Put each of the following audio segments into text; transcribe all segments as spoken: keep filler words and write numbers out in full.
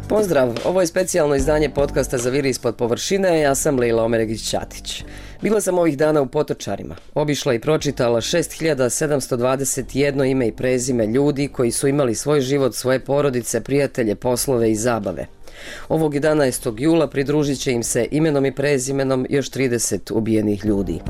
Pozdrav, ovo je specijalno izdanje podcasta Za viri ispod površine, ja sam Lejla Omeregić-Ćatić. Bila sam ovih dana u Potočarima, obišla i pročitala šest hiljada sedamsto dvadeset jedno ime i prezime ljudi koji su imali svoj život, svoje porodice, prijatelje, poslove i zabave. Ovog jedanaestog jula pridružit će im se imenom i prezimenom još trideset ubijenih ljudi.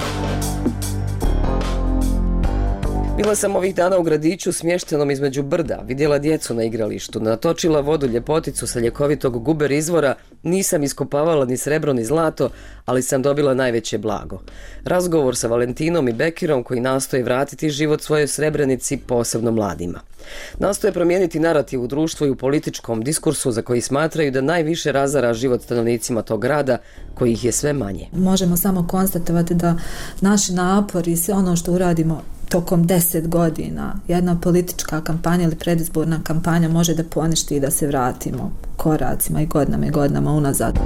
Bila sam ovih dana u gradiću smještenom između brda, vidjela djecu na igralištu, natočila vodu ljepoticu sa ljekovitog guber izvora, nisam iskopavala ni srebro ni zlato, ali sam dobila najveće blago. Razgovor sa Valentinom i Bekirom koji nastoje vratiti život svojoj Srebrenici, posebno mladima. Nastoje promijeniti narativ u društvu i u političkom diskursu za koji smatraju da najviše razara život stanovnicima tog grada, kojih je sve manje. Možemo samo konstatovati da naši napori i sve ono što uradimo tokom deset godina, jedna politička kampanja ili predizborna kampanja može da poništi i da se vratimo koracima i godinama i godinama unazad.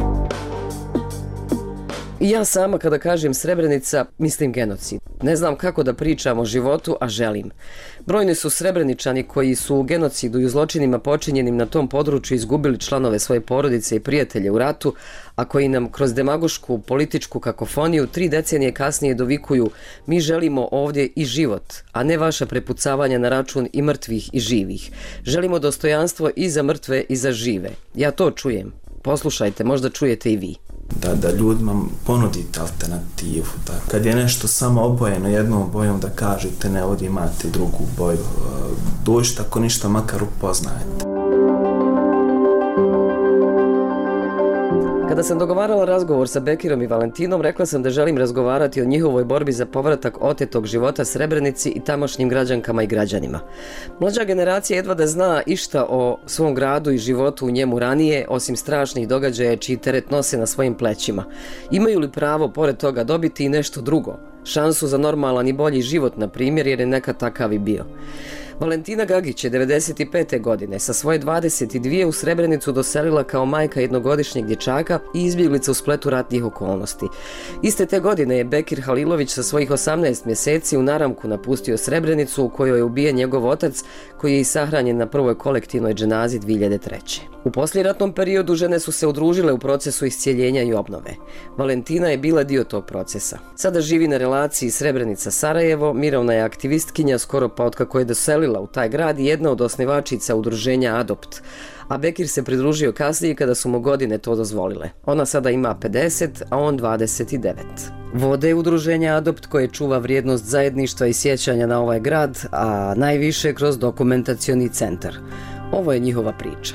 I ja sama kada kažem Srebrenica, mislim genocid. Ne znam kako da pričam o životu, a želim. Brojni su Srebreničani koji su u genocidu i u zločinima počinjenim na tom području izgubili članove svoje porodice i prijatelje u ratu, a koji nam kroz demagošku političku kakofoniju tri decenije kasnije dovikuju: mi želimo ovdje i život, a ne vaša prepucavanja na račun i mrtvih i živih. Želimo dostojanstvo i za mrtve i za žive. Ja to čujem. Poslušajte, možda čujete i vi. Da, da ljudima ponudite alternativu. Da. Kad je nešto samo obojeno jednom bojom, da kažete ne, ovdje imate drugu boju. Dođite, ako ništa, makar upoznajete. Kada sam dogovarala razgovor sa Bekirom i Valentinom, rekla sam da želim razgovarati o njihovoj borbi za povratak otetog života Srebrenici i tamošnjim građankama i građanima. Mlađa generacija jedva da zna išta o svom gradu i životu u njemu ranije, osim strašnih događaja čiji teret nose na svojim plećima. Imaju li pravo pored toga dobiti i nešto drugo? Šansu za normalan i bolji život, na primjer, jer je nekad takav i bio. Valentina Gagić je devedeset pete godine sa svoje dvadeset dvije u Srebrenicu doselila kao majka jednogodišnjeg dječaka i izbjeglica u spletu ratnih okolnosti. Iste te godine je Bekir Halilović sa svojih osamnaest mjeseci u naramku napustio Srebrenicu, u kojoj je ubijen njegov otac, koji je i sahranjen na prvoj kolektivnoj dženazi dvije hiljade treće. U poslijeratnom periodu žene su se udružile u procesu iscijeljenja i obnove. Valentina je bila dio tog procesa. Sada živi na relaciji Srebrenica-Sarajevo, mirovna je aktivistkinja skoro pa otkako je doselila u taj grad i jedna od osnivačica udruženja Adopt. A Bekir se pridružio kasnije kada su mu godine to dozvolile. Ona sada ima pedeset, a on dvadeset devet. Vode udruženja Adopt koje čuva vrijednost zajedništva i sjećanja na ovaj grad, a najviše kroz dokumentacioni centar. Ovo je njihova priča.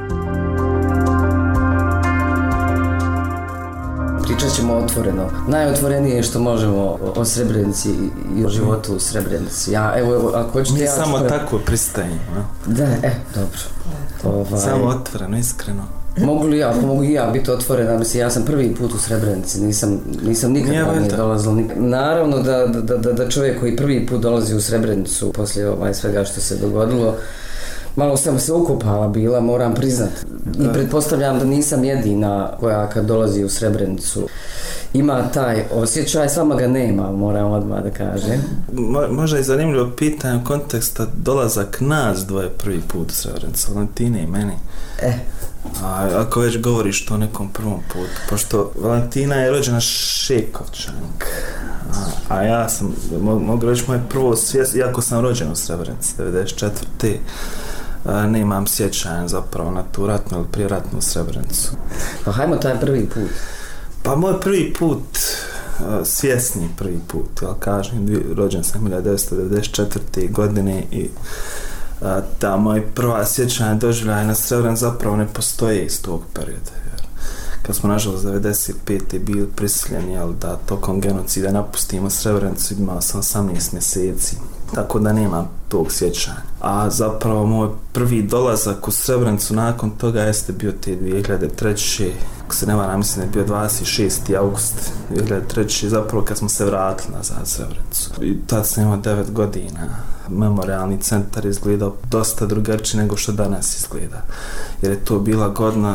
Pričat ćemo otvoreno. Najotvorenije što možemo o Srebrenici i o životu u Srebrenici. Ja, evo, evo, ako hoćete... Mi ja samo ću... tako pristajimo. Da, e, dobro. Ovaj... Samo otvoreno, iskreno. Mogu li ja, mogu i ja biti otvorena, mislim, ja sam prvi put u Srebrenici, nisam, nisam nikad nije dolazila. Nik... Naravno da, da, da, da čovjek koji prvi put dolazi u Srebrenicu poslije ovaj svega što se dogodilo, malo sam se ukopala bila, moram priznat. I pretpostavljam da nisam jedina koja kad dolazi u Srebrenicu ima taj osjećaj, sama ga nema, moram odmah da kažem. Mo, možda je zanimljivo pitanje u konteksta dolazak nas dvoje prvi put u Srebrenicu, Valentine i meni. E. A ako već govoriš to o nekom prvom putu, pošto Valentina je rođena Šekovčanka, a, a ja sam, mo, mogu reći moje prvo svijest, iako sam rođen u Srebrenici devedeset četvrte nemam sjećanja zapravo na tu ratnu ili prijeratnu Srebrenicu. Pa hajmo taj prvi put. Pa moj prvi put, svjesni prvi put, ja kažem, rođen sam hiljadu devetsto devedeset četvrte godine i a, ta moja prva sjećanja doživljaja na Srebrenici zapravo ne postoje iz tog perioda. Jer kad smo nažalost devedeset pete bili prisiljeni, jel, da tokom genocida napustimo Srebrenicu, imao sam osamnaest mjeseci. Tako da nemam tog sjećanja. A zapravo moj prvi dolazak u Srebrenicu nakon toga jeste bio te dvije hiljade treće. Ako se ne varam, mislim da je bio dvadeset šesti august dvije hiljade treće. Zapravo kad smo se vratili nazad u Srebrenicu. I tad sam imao devet godina. Memorialni centar izgledao dosta drugačije nego što danas izgleda. Jer je to bila godina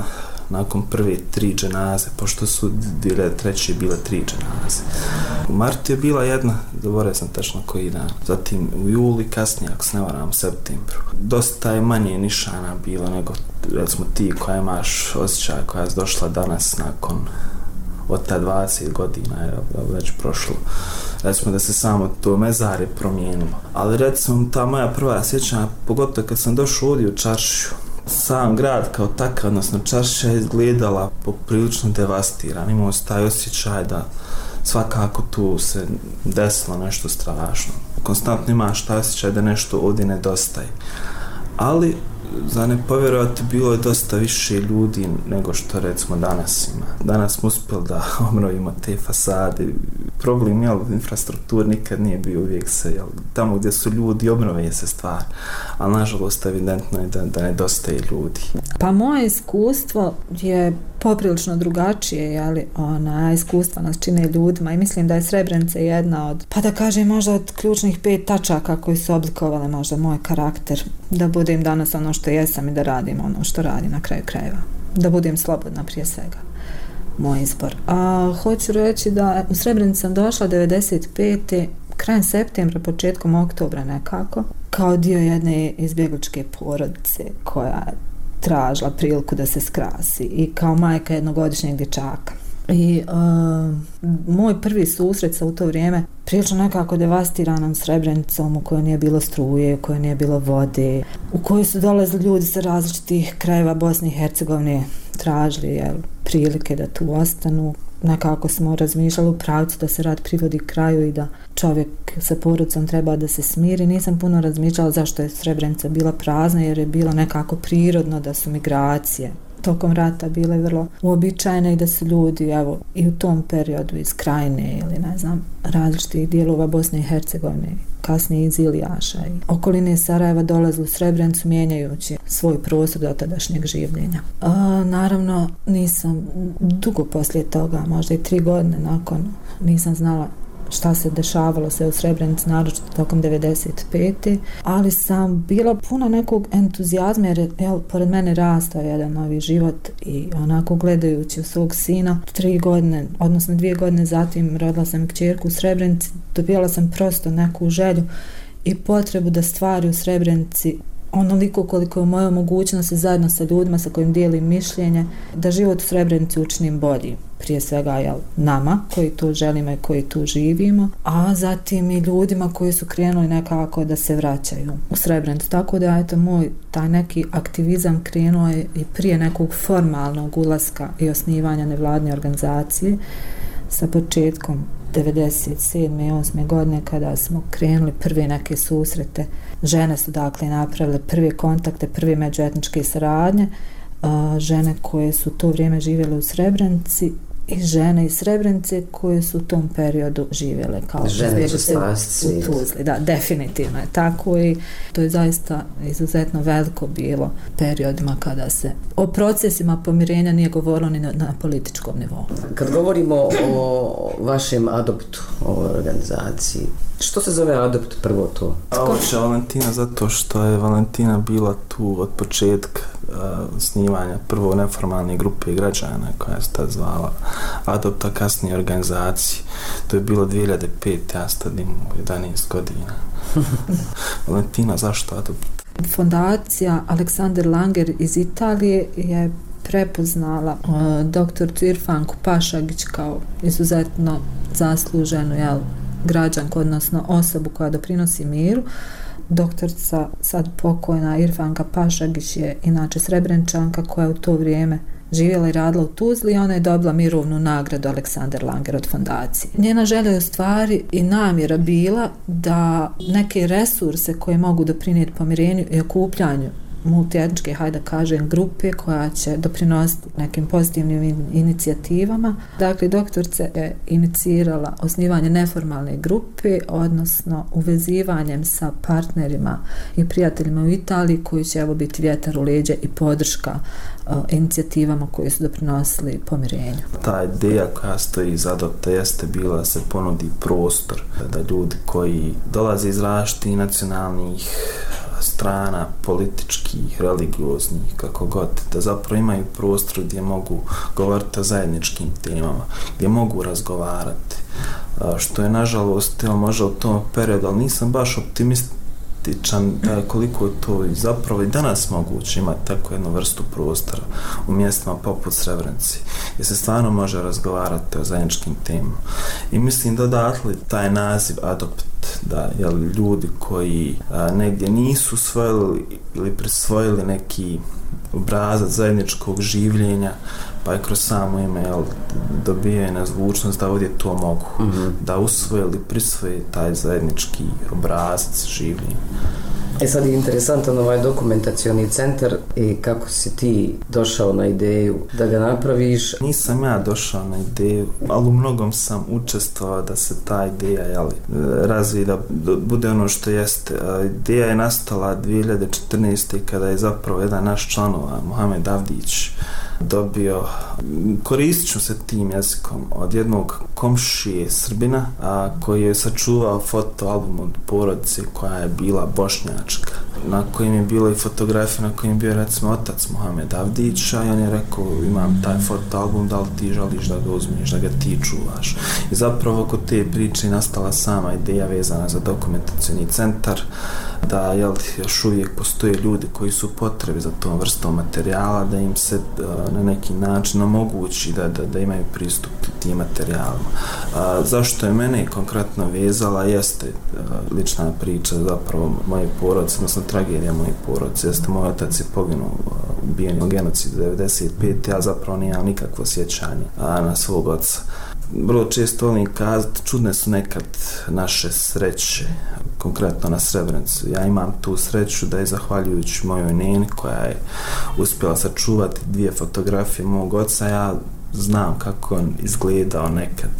nakon prve tri dženaze, pošto su dvije hiljade treće bile tri dženaze. U martu je bila jedna, zaboravio sam tačno koji dan, zatim u juli, kasnije, ako se ne varam, u septembru. Dosta je manje nišana bilo nego, recimo, ti koja imaš osjećaj koja je došla danas nakon od ta dvadeset godina je već prošlo. Recimo da se samo to mezare promijenilo. Ali recimo ta moja prva sjećanja, pogotovo kad sam došao ovdje u čaršiju, sam grad kao takav, odnosno čaršija je izgledala poprilično devastiran. Imao se taj osjećaj da svakako tu se desilo nešto strašno. Konstantno imaš taj osjećaj da nešto ovdje nedostaje. Ali za ne povjerovati, bilo je dosta više ljudi nego što recimo danas ima. Danas smo uspjeli da obnovimo te fasade. Problem, jel, infrastruktur nikad nije bio, uvijek se, jel, tamo gdje su ljudi obnove se stvar, ali nažalost evidentno je da, da nedostaje ljudi. Pa moje iskustvo je poprilično drugačije, jeli, ona iskustva nas čine ljudima i mislim da je Srebrenica jedna od, pa da kažem, možda od ključnih pet tačaka koji su oblikovale možda moj karakter, da budem danas ono što jesam i da radim ono što radim na kraju krajeva, da budem slobodna prije svega, moj izbor. A hoću reći da u Srebrenicu sam došla devedeset pete krajem septembra, početkom oktobra nekako, kao dio jedne izbjegličke porodice koja je tražila priliku da se skrasi i kao majka jednogodišnjeg dječaka. I uh, moj prvi susret sa u to vrijeme prilično nekako devastiranom Srebrenicom u kojoj nije bilo struje, u kojoj nije bilo vode, u kojoj su dolazili ljudi sa različitih krajeva Bosne i Hercegovine, tražili, jel, prilike da tu ostanu. Nekako smo razmišljali u pravcu da se rad privodi kraju i da čovjek sa porodicom treba da se smiri. Nisam puno razmišljala zašto je Srebrenica bila prazna, jer je bilo nekako prirodno da su migracije tokom rata bile vrlo uobičajene i da su ljudi, evo, i u tom periodu iz Krajine ili ne znam, različitih dijelova Bosne i Hercegovine, kasnije iz Ilijaša i okoline Sarajeva dolazili u Srebrenicu mijenjajući svoj prostor do tadašnjeg življenja. A, naravno, nisam dugo poslije toga, možda i tri godine nakon, nisam znala šta se dešavalo se u Srebrenici, naročito tokom devedeset pete ali sam bila puna nekog entuzijazma jer je, jel, pored mene rastao jedan novi život i onako gledajući u svog sina tri godine, odnosno dvije godine zatim rodila sam kćerku u Srebrenici, dobijala sam prosto neku želju i potrebu da stvari u Srebrenici onoliko koliko je u mojoj mogućnosti zajedno sa ljudima sa kojim dijelim mišljenje, da život u Srebrenici učinim bolji. Prije svega, jel, nama koji tu želimo i koji tu živimo, a zatim i ljudima koji su krenuli nekako da se vraćaju u Srebrenicu. Tako da, eto, moj taj neki aktivizam krenuo je i prije nekog formalnog ulaska i osnivanja nevladne organizacije sa početkom devedeset sedme i osme godine kada smo krenuli prve neke susrete. Žene su dakle napravile prve kontakte, prve međuetničke saradnje, žene koje su to vrijeme živjele u Srebrenici i žene iz Srebrenice koje su u tom periodu živjele kao žene će spasti u Tuzli. Da, definitivno je tako i to je zaista izuzetno veliko bilo periodima kada se o procesima pomirenja nije govorilo ni na, na političkom nivou. Kad govorimo o vašem adoptu, o organizaciji, što se zove adopt prvo to? Uopće Valentina zato što je Valentina bila tu od početka uh, snimanja prvo neformalne grupe građana koja se tad zvala Adopt, a kasnije organizacije. To je bilo dvije hiljade pete, ja sad imam jedanaest godina. Valentina, zašto Adopt? Fondacija Aleksander Langer iz Italije je prepoznala uh, doktoricu Irfanku Pašagić kao izuzetno zasluženu, jel, građanku, odnosno osobu koja doprinosi miru. Doktorica, sad pokojna Irfanka Pašagić je inače Srebreničanka koja u to vrijeme živjela i radila u Tuzli i ona je dobila mirovnu nagradu Aleksander Langer od fondacije. Njena želja je u stvari i namjera bila da neke resurse koje mogu doprinijeti pomirenju i okupljanju multietničke, hajde da kažem, grupe koja će doprinositi nekim pozitivnim inicijativama. Dakle, doktorica je inicirala osnivanje neformalne grupe, odnosno uvezivanjem sa partnerima i prijateljima u Italiji koji će, evo, biti vjetar u leđa i podrška uh, inicijativama koje su doprinosili pomirenju. Ta ideja koja stoji iza Adopta jeste bila da se ponudi prostor da ljudi koji dolaze iz različitih nacionalnih strana, političkih, religioznih, kako god, da zapravo imaju prostor gdje mogu govoriti o zajedničkim temama, gdje mogu razgovarati, što je nažalost, jel, možda u tom periodu, ali nisam baš optimističan da koliko je to i zapravo i danas moguće imati takvu jednu vrstu prostora u mjestima poput Srebrenice, gdje se stvarno može razgovarati o zajedničkim temama. I mislim da odatle taj naziv Adopt, da, jel, ljudi koji a, negdje nisu usvojili ili prisvojili neki obrazac zajedničkog življenja, pa je kroz samo ime, jel, dobije na zvučnost da ovdje to mogu, mm-hmm. da usvoje ili prisvoje taj zajednički obrazac življenja. E sad je interesantan ovaj dokumentacioni centar i kako si ti došao na ideju da ga napraviš? Nisam ja došao na ideju, ali u mnogom sam učestvovao da se ta ideja, jeli, razvije, da bude ono što jeste. Ideja je nastala dvije hiljade četrnaeste. kada je zapravo jedan naš članova, Mohamed Avdić, dobio, koristit ću se tim jezikom, od jednog komšije Srbina, a, koji je sačuvao fotoalbum od porodice koja je bila bošnjačka, na kojim je bilo i fotografije na kojim je bio recimo otac Mohamed Avdića, i on je rekao, imam taj fotoalbum, da li ti želiš da ga uzmeš, da ga ti čuvaš. I zapravo oko te priče je nastala sama ideja vezana za dokumentacioni centar, da, jel, još uvijek postoje ljudi koji su potrebi za tom vrstom materijala, da im se a, na neki način omogući da, da, da imaju pristup tim materijalima. A, zašto je mene konkretno vezala jeste a, lična priča zapravo moje porodice, odnosno tragedija moje porodice, jeste moj otac je poginuo ubijen u genocidu devedeset pete. Ja zapravo nemam nikakvo sjećanje a, na svog oca. Vrlo često volim kazati, čudne su nekad naše sreće, konkretno na Srebrenicu. Ja imam tu sreću da je zahvaljujući mojoj neni koja je uspjela sačuvati dvije fotografije mog oca, ja znam kako on izgledao nekad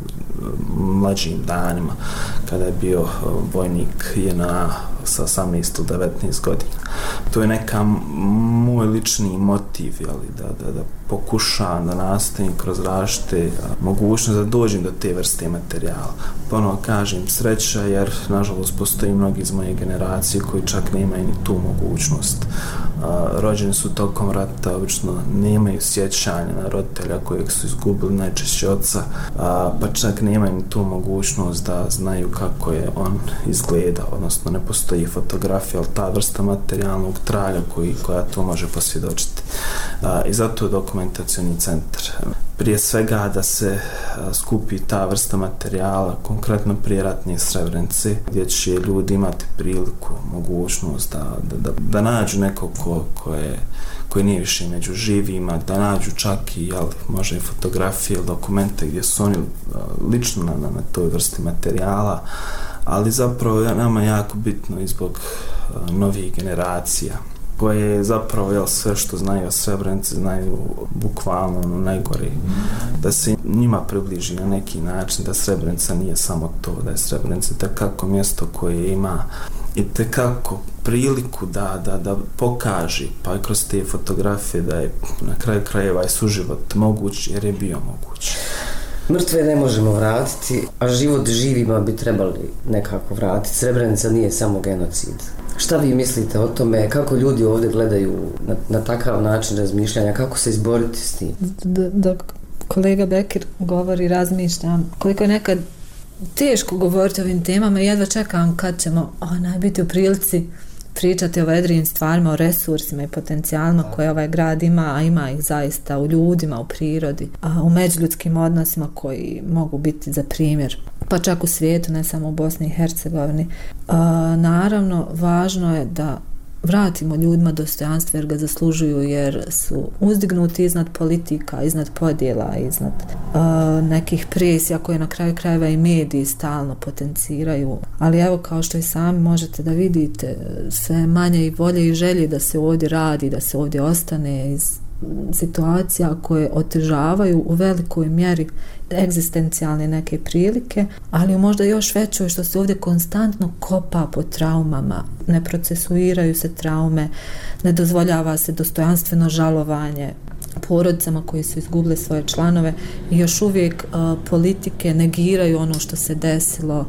u mlađim danima kada je bio vojnik J N A sa osamnaest do devetnaest godina. To je neka moj lični motiv, jeli, da, da, da pokušavam da nastavim kroz različite mogućnosti da dođem do te vrste materijala. Ponovo kažem sreća, jer nažalost postoji mnogi iz moje generacije koji čak nemaju ni tu mogućnost. A, rođeni su tokom rata, obično nemaju sjećanja na roditelja kojeg su izgubili, najčešće oca, a, pa čak nemaju ni tu mogućnost da znaju kako je on izgledao, odnosno ne postoji fotografija, ali ta vrsta materijalnog traga koji, koja to može posvjedočiti. A, I zato je dokumentacioni centar. Prije svega da se a, skupi ta vrsta materijala, konkretno prije ratne Srebrenice, gdje će ljudi imati priliku, mogućnost da, da, da, da nađu nekog ko, ko je koji nije više među živima, da nađu čak i, jel, može i fotografije ili dokumente gdje su oni a, lično na, na toj vrsti materijala, ali zapravo nama je jako bitno i zbog a, novih generacija koje zapravo, jel, sve što znaju o Srebrenici znaju bukvalno ono najgore, da se njima približi na neki način da Srebrenica nije samo to, da je Srebrenica tekako mjesto koje ima i tekako priliku da, da, da pokaže, pa i kroz te fotografije, da je na kraju krajeva i suživot moguć, jer je bio moguć. Mrtve ne možemo vratiti, a život živima bi trebali nekako vratiti. Srebrenica nije samo genocid. Šta vi mislite o tome, kako ljudi ovdje gledaju na, na takav način razmišljanja, kako se izboriti s tim? Dok kolega Bekir govori, razmišljam koliko je nekad teško govoriti o ovim temama i jedva čekam kad ćemo onaj biti u prilici pričati o vedrijim stvarima, o resursima i potencijalima koje ovaj grad ima, a ima ih zaista u ljudima, u prirodi, a u međuljudskim odnosima koji mogu biti za primjer, pa čak u svijetu, ne samo u Bosni i Hercegovini. A, naravno, važno je da vratimo ljudima dostojanstvo jer ga zaslužuju, jer su uzdignuti iznad politika, iznad podjela, iznad uh, nekih presija koje na kraju krajeva i mediji stalno potenciraju. Ali evo, kao što i sami možete da vidite, sve manje i volje i želje da se ovdje radi, da se ovdje ostane iz situacija koje otežavaju u velikoj mjeri egzistencijalne neke prilike, ali možda još većoj što se ovdje konstantno kopa po traumama, ne procesuiraju se traume, ne dozvoljava se dostojanstveno žalovanje porodicama koji su izgubili svoje članove i još uvijek uh, politike negiraju ono što se desilo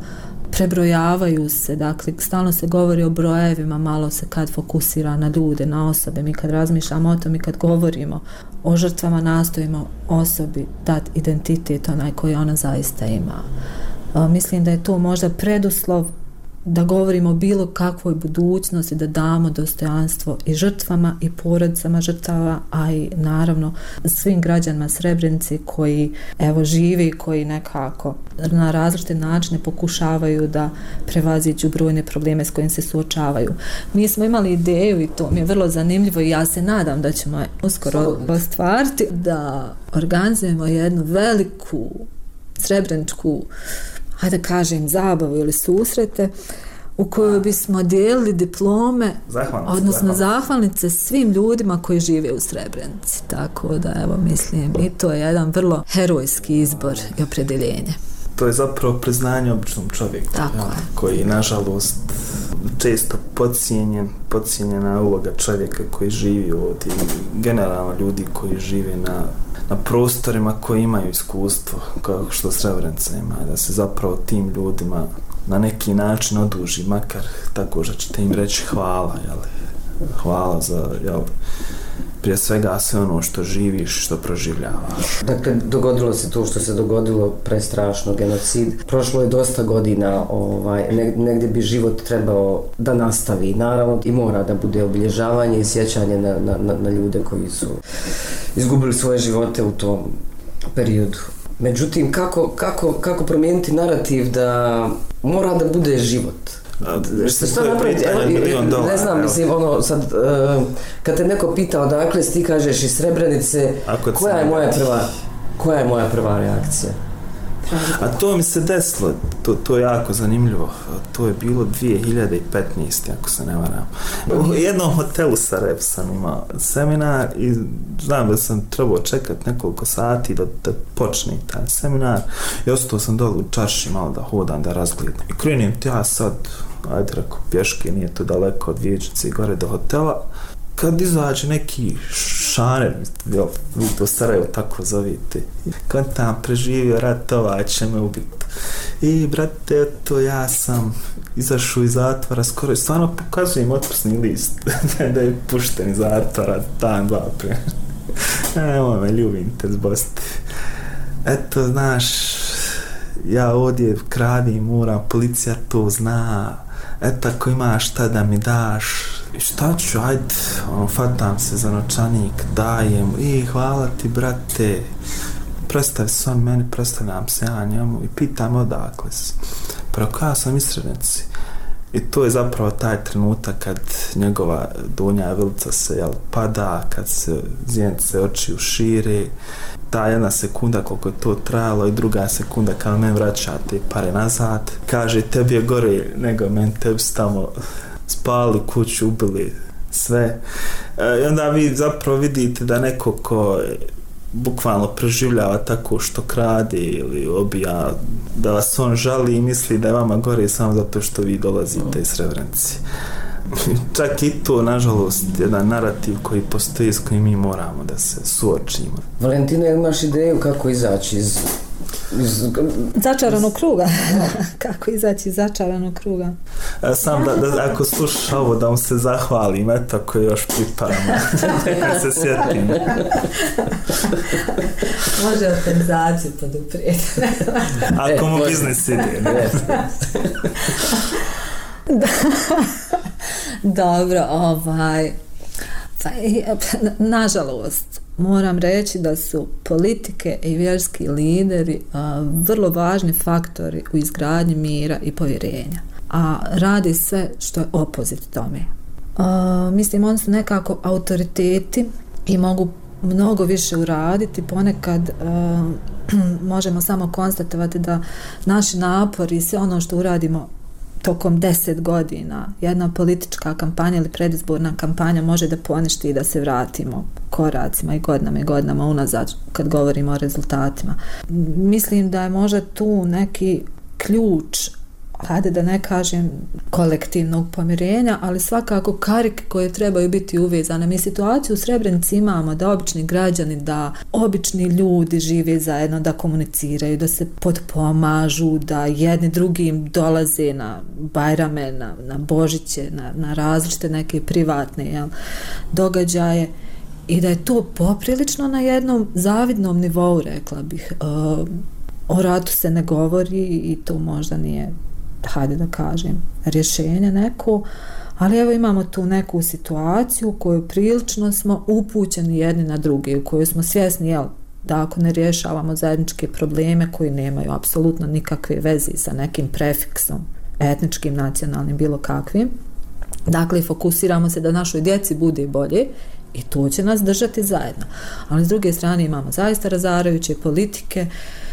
prebrojavaju se, dakle stalno se govori o brojevima, malo se kad fokusira na ljude, na osobe. Mi kad razmišljamo o tom i kad govorimo o žrtvama, nastojimo osobi dati identitet onaj koji ona zaista ima. A, mislim da je to možda preduslov da govorimo o bilo kakvoj budućnosti, da damo dostojanstvo i žrtvama i porodicama žrtava, a i naravno svim građanima Srebrenice koji evo žive i koji nekako na različite načine pokušavaju da prevaziđu brojne probleme s kojim se suočavaju. Mi smo imali ideju i to mi je vrlo zanimljivo i ja se nadam da ćemo uskoro ostvariti da organizujemo jednu veliku srebreničku, hajde da kažem, zabavu ili susrete u kojoj bismo dijelili diplome, zahvalnice, odnosno zahvalnice. zahvalnice svim ljudima koji žive u Srebrenici. Tako da, evo, mislim, i to je jedan vrlo herojski izbor i opredeljenje. To je zapravo priznanje običnom čovjeku, Tako ja, je. koji nažalost često podcijenjen, podcijenjena uloga čovjeka koji živi ovdje i generalno ljudi koji žive na, na prostorima koji imaju iskustvo kao što Srebrenica ima, da se zapravo tim ljudima na neki način oduži, makar tako što ćete im reći hvala, jel? Hvala za, jel, prije svega sve ono što živiš, što proživljavaš. Dakle, dogodilo se to što se dogodilo, prestrašno, genocid. Prošlo je dosta godina, ovaj, negdje bi život trebao da nastavi. Naravno, i mora da bude obilježavanje i sjećanje na, na, na ljude koji su izgubili svoje živote u tom periodu. Međutim, kako, kako, kako promijeniti narativ da mora da bude život? Što što napraviti? Evo, ne znam, mislim, ono, sad, uh, kad te neko pita odakle si, ti kažeš iz Srebrenice, koja je moja prva, koja je moja prva reakcija? A to mi se desilo, to, to je jako zanimljivo, to je bilo dvije hiljade petnaeste. ako se ne varam. U jednom hotelu Sarajevo sam imao seminar i znam da sam trebao čekati nekoliko sati da, da počne taj seminar i ostao sam dole u čarši malo da hodam, da razgledam. I krenim ti ja sad, ajde rako, pješke, nije to daleko od Vijećnice i gore do hotela, kad izađe neki šaner, jel, vi to Sarajevo tako zovite, kad tam preživio ratova, će me ubiti. I, brate, to ja sam izašao iz zatvora, skoro, stvarno pokazujem otpusni list, da je pušten iz zatvora, dan, dva prije. Evo me, ljubim te zbosti. Eto, znaš, ja ovdje kradim, moram, policija to zna, eto, ako imaš šta da mi daš, i šta ću, ajde, ono, fatam se za novčanik, dajem, i hvala ti, brate, predstavi se on meni, predstavljam se ja njemu i pitam odakle si. Preko ja sam iz Srebrenice. I to je zapravo taj trenutak kad njegova donja vilica se, jel, pada, kad se zjenice oči ušire, ta jedna sekunda koliko je to trajalo i druga sekunda kad men vraća te pare nazad, kaže tebi je gore nego men, tebi su tamo spali kuću, ubili sve. E, i onda vi zapravo vidite da neko ko bukvalno preživljava tako što krade ili obija, da vas on žali i misli da je vama gore samo zato što vi dolazite iz Srebrenice. Čak i to, nažalost, jedan narativ koji postoji s kojim mi moramo da se suočimo. Valentina, imaš ideju kako izaći iz... iz... Začaranog kruga. Kako izaći iz začaranog kruga? E, sam da, da, ako slušaš ovo, da vam se zahvalim, eto, ako još priparamo. Neka se sjetim. Može organizaciju poduprijeti. Ako mu biznis ide. Ne? Dobro, ovaj, pa, nažalost, moram reći da su politike i vjerski lideri a, vrlo važni faktori u izgradnji mira i povjerenja, a radi sve što je opozit tome. A, mislim, oni su nekako autoriteti i mogu mnogo više uraditi, ponekad a, možemo samo konstatovati da naši napori i sve ono što uradimo tokom deset godina, jedna politička kampanja ili predizborna kampanja može da poništi i da se vratimo koracima i godinama i godinama unazad kad govorimo o rezultatima. Mislim da je možda tu neki ključ hajde da ne kažem kolektivnog pomirenja, ali svakako karike koje trebaju biti uvezane. Mi situaciju u Srebrenici imamo da obični građani, da obični ljudi žive zajedno, da komuniciraju, da se potpomažu, da jedni drugim dolaze na Bajrame, na, na Božiće, na, na različite neke privatne jel, događaje i da je to poprilično na jednom zavidnom nivou, rekla bih. E, o ratu se ne govori i to možda nije, hajde da kažem, rješenje neko, ali evo imamo tu neku situaciju u kojoj prilično smo upućeni jedni na druge, u kojoj smo svjesni, jel, da ako ne rješavamo zajedničke probleme koji nemaju apsolutno nikakve veze sa nekim prefiksom, etničkim, nacionalnim, bilo kakvim, dakle fokusiramo se da našoj djeci bude bolje i to će nas držati zajedno. Ali s druge strane imamo zaista razarajuće politike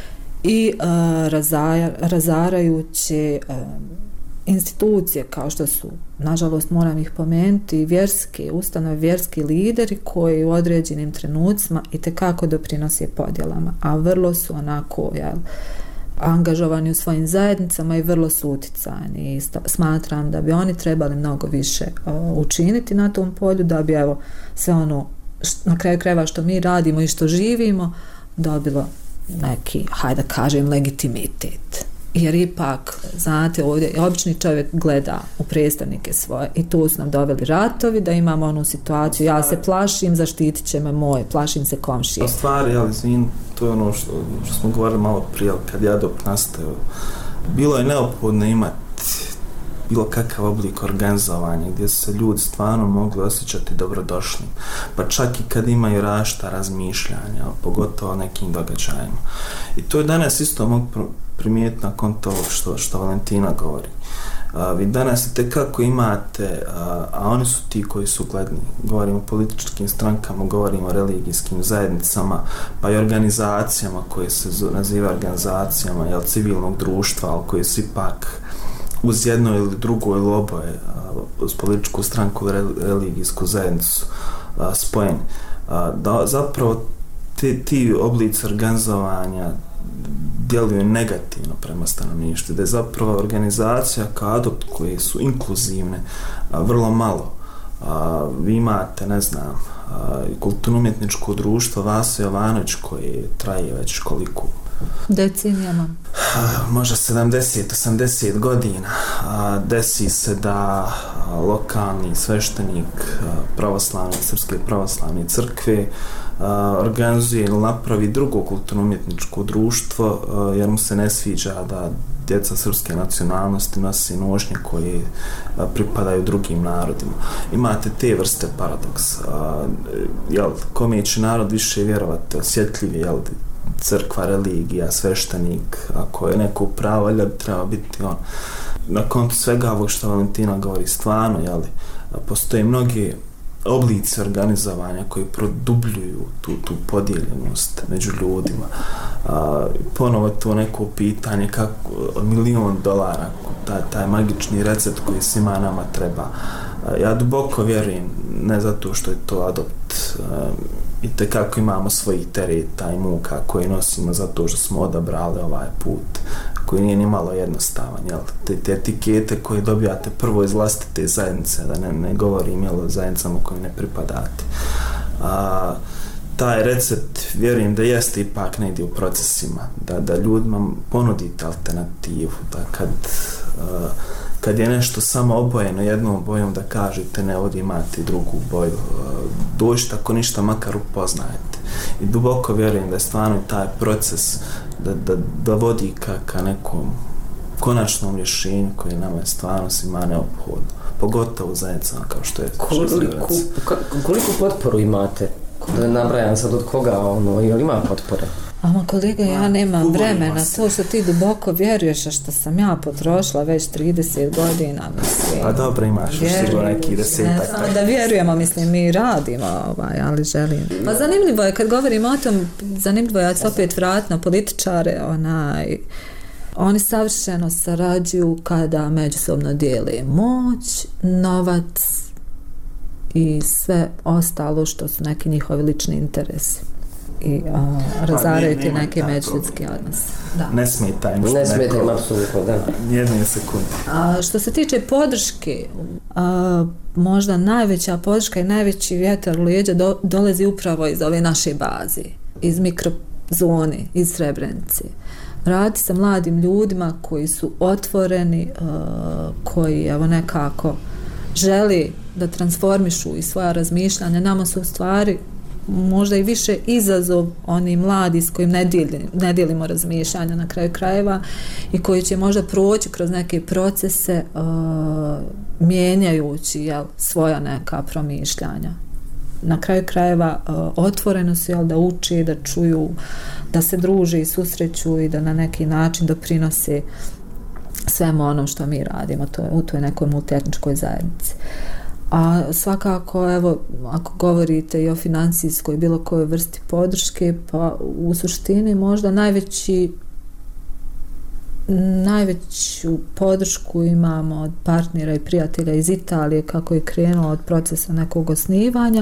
i uh, razaja, razarajuće uh, institucije kao što su, nažalost moram ih pomenuti, vjerske ustanove, vjerski lideri koji u određenim trenucima itekako doprinose podjelama, a vrlo su onako, jel, angažovani u svojim zajednicama i vrlo su uticajni i smatram da bi oni trebali mnogo više uh, učiniti na tom polju, da bi evo sve ono št, na kraju krajeva što mi radimo i što živimo dobilo neki, hajde da kažem, legitimitet. Jer ipak, znate, ovdje obični čovjek gleda u predstavnike svoje i tu su nam doveli ratovi, da imamo onu situaciju, ja se plašim, zaštitit će me moje, plašim se komšije. A stvari, ali izvin, to je ono što, što smo govorili malo prije, kad je Adop nastao, bilo je neophodno imati bilo kakav oblik organizovanja gdje su se ljudi stvarno mogli osjećati dobrodošlim, pa čak i kad imaju različita razmišljanja, pogotovo nekim događajima. I to je danas isto mogu primijetiti nakon toga što, što Valentina govori. A, vi danas itekako imate, a, a oni su ti koji su gledni, govorimo o političkim strankama, govorimo o religijskim zajednicama, pa i organizacijama koje se nazivaju organizacijama jel, civilnog društva, ali koje su ipak uz jedno ili drugo ili oboje, uz političku stranku ili religijsku zajednicu a, spojeni. A, da, zapravo ti, ti oblici organizovanja djeluju negativno prema stanovništvu, da je zapravo organizacija kao Adopt koje su inkluzivne a, vrlo malo. A, vi imate, ne znam, kulturno-umjetničko društvo Vaso Jovanović koje traje već koliko decenijama, možda sedamdeset osamdeset godina. Desi se da lokalni sveštenik pravoslavne, srpske pravoslavne crkve organizuje ili napravi drugo kulturno-umjetničko društvo jer mu se ne sviđa da djeca srpske nacionalnosti nosi nošnje koje pripadaju drugim narodima. Imate te vrste paradoks. Jel, kome će narod više vjerovati, osjetljivije, jel, crkva, religija, sveštenik, ako je neko pravo, valjda bi treba biti on. Na kontu svega ovog što Valentina govori, stvarno, jel, postoje mnogi oblici organizovanja koji produbljuju tu, tu podijeljenost među ljudima. A, ponovo to neko pitanje kako milion dolara, taj, taj magični recept koji svima nama treba. A, ja duboko vjerujem, ne zato što je to Adopt, a, i tekako imamo svojih tereta i muka koje nosimo zato što smo odabrali ovaj put koji nije ni malo jednostavan, jel? Te, te etikete koje dobijate prvo iz vlastite zajednice, da ne, ne govorim, jel, o zajednicama koje ne pripadate. A, taj recept, vjerujem da jeste ipak negdje u procesima, da, da ljudima ponudite alternativu, da kad, a, kad je nešto samo obojeno jednom bojom, da kažete ne, ovdje imate drugu boju, dođite ako ništa makar upoznajete. I duboko vjerujem da je stvarno taj proces da, da, da vodi ka, ka nekom konačnom rješenju koje nama je stvarno svima neophodno, pogotovo u zajednicama kao što je koliko, koliko potporu imate? Da nabrajam sad od koga, ono, ili ima potpore? Ama kolega, ja nemam vremena, to što ti duboko vjeruješ, a što sam ja potrošila već trideset godina, mislim. Pa dobro, imaš još sigurno neki desetak. Ne, da vjerujemo, mislim, mi radimo, ovaj, ali želim. Pa zanimljivo je, kad govorimo o tom, zanimljivo je, ja se opet vrat na političare, onaj, oni savršeno sarađuju kada međusobno dijele moć, novac i sve ostalo što su neki njihovi lični interesi. i a, razaraju ti neke međuljudski odnos. Da. Ne smeta im. Ne smeta im, apsolutno, da. Jedne sekunde. A, što se tiče podrške, a, možda najveća podrška i najveći vjetar u leđa do, dolazi upravo iz ove naše baze, iz mikrozone, iz Srebrenice. Raditi sa mladim ljudima koji su otvoreni, a, koji evo nekako želi da transformišu i svoja razmišljanja. Nama su u stvari možda i više izazov oni mladi s kojim ne, dijeli, ne dijelimo razmišljanja na kraju krajeva i koji će možda proći kroz neke procese uh, mijenjajući jel, svoja neka promišljanja. Na kraju krajeva uh, otvoreno su jel, da uči, da čuju, da se druže i susreću i da na neki način doprinose svemu ono što mi radimo to je, u toj nekoj multietničkoj zajednici. A svakako, evo, ako govorite i o financijskoj bilo kojoj vrsti podrške, pa u suštini možda najveći najveću podršku imamo od partnera i prijatelja iz Italije kako je krenulo od procesa nekog osnivanja,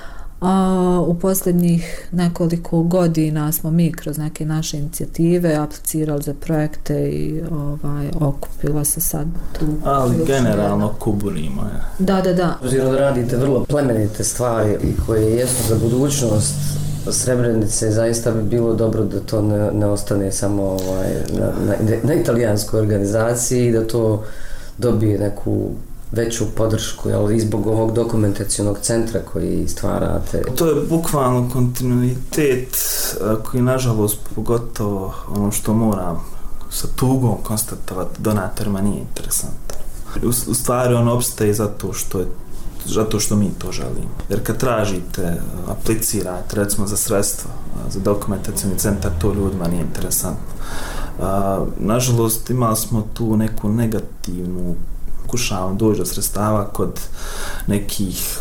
a u posljednjih nekoliko godina smo mi kroz neke naše inicijative aplicirali za projekte i ovaj, okupilo se sad tu. Ali generalno kuburimo. Ja. Da, da, da. Obzirom da radite vrlo plemenite stvari i koje jesu za budućnost Srebrenice, zaista bi bilo dobro da to ne, ne ostane samo ovaj, na, na, na italijanskoj organizaciji i da to dobije neku veću podršku, jel, i zbog ovog dokumentacionog centra koji stvarate. To je bukvalno kontinuitet koji, nažalost, pogotovo ono što moram sa tugom konstatovati, donatorima nije interesantan. U, u stvari on opstaje zato što je zato što mi to želimo. Jer kad tražite, aplicirate, recimo za sredstva, za dokumentacioni centar, to ljudima nije interesantno. A, nažalost, imali smo tu neku negativnu pokušavamo doći do sredstava kod nekih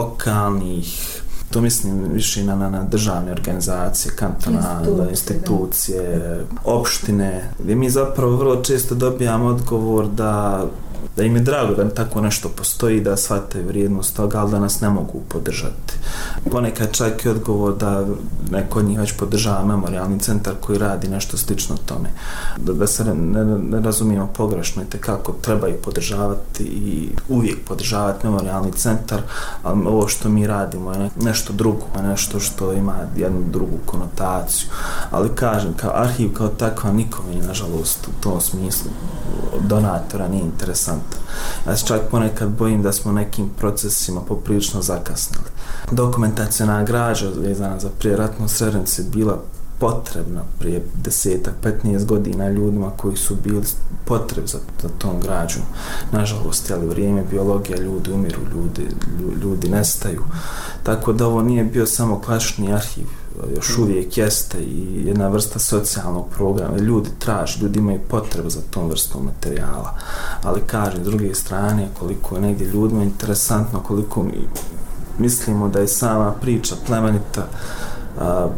lokalnih, to mislim više na, na, na državne organizacije, kantonalne, institucije, opštine, gdje mi zapravo vrlo često dobijamo odgovor da da im je drago da tako nešto postoji, da shvate vrijednost toga, ali da nas ne mogu podržati. Ponekad čak i odgovor da neko od njih već podržava memorijalni centar koji radi nešto slično tome. Da, da se ne, ne, ne razumijemo pogrešno i tekako treba ih podržavati i uvijek podržavati memorijalni centar, ali ovo što mi radimo je nešto drugo, nešto što ima jednu drugu konotaciju. Ali kažem, kao arhiv kao takva nikome je, nažalost, u tom smislu donatora nije interesant. Ja se čak ponekad bojim da smo nekim procesima poprilično zakasnili. Dokumentacijona građa vezana za prijeratnu Srebrenicu bila potrebna prije desetak, petnaest godina ljudima koji su bili potreb za, za tom građom. Nažalost, jeli, vrijeme, biologija, ljudi umiru, ljudi, ljudi nestaju. Tako da ovo nije bio samo klasični arhiv, još uvijek jeste i jedna vrsta socijalnog programa. Ljudi traže, ljudi imaju potrebu za tom vrstom materijala. Ali kažem, s druge strane, koliko je negdje ljudima interesantno, koliko mi mislimo da je sama priča plemenita, a,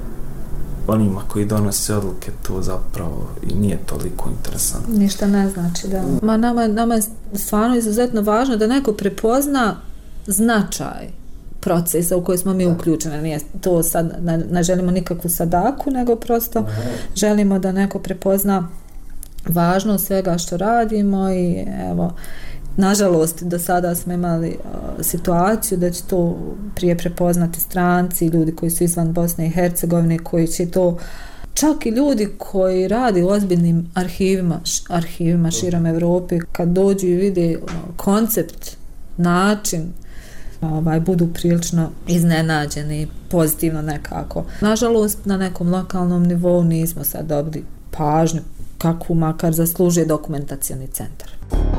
onima koji donose odluke to zapravo i nije toliko interesantno. Ništa ne znači, da. Ma nama, nama je stvarno izuzetno važno da neko prepozna značaj procesa u koji smo mi uključeni. Nije to sad, ne, ne želimo nikakvu sadaku, nego prosto želimo da neko prepozna važnost svega što radimo i evo, nažalost, do sada smo imali uh, situaciju da će to prije prepoznati stranci, ljudi koji su izvan Bosne i Hercegovine, koji će to, čak i ljudi koji radi u ozbiljnim arhivima, š, arhivima širom Evrope, kad dođu i vide uh, koncept, način, ovaj, budu prilično iznenađeni, pozitivno nekako. Nažalost, na nekom lokalnom nivou nismo sad dobili pažnju kakvu makar zaslužuje dokumentacioni centar.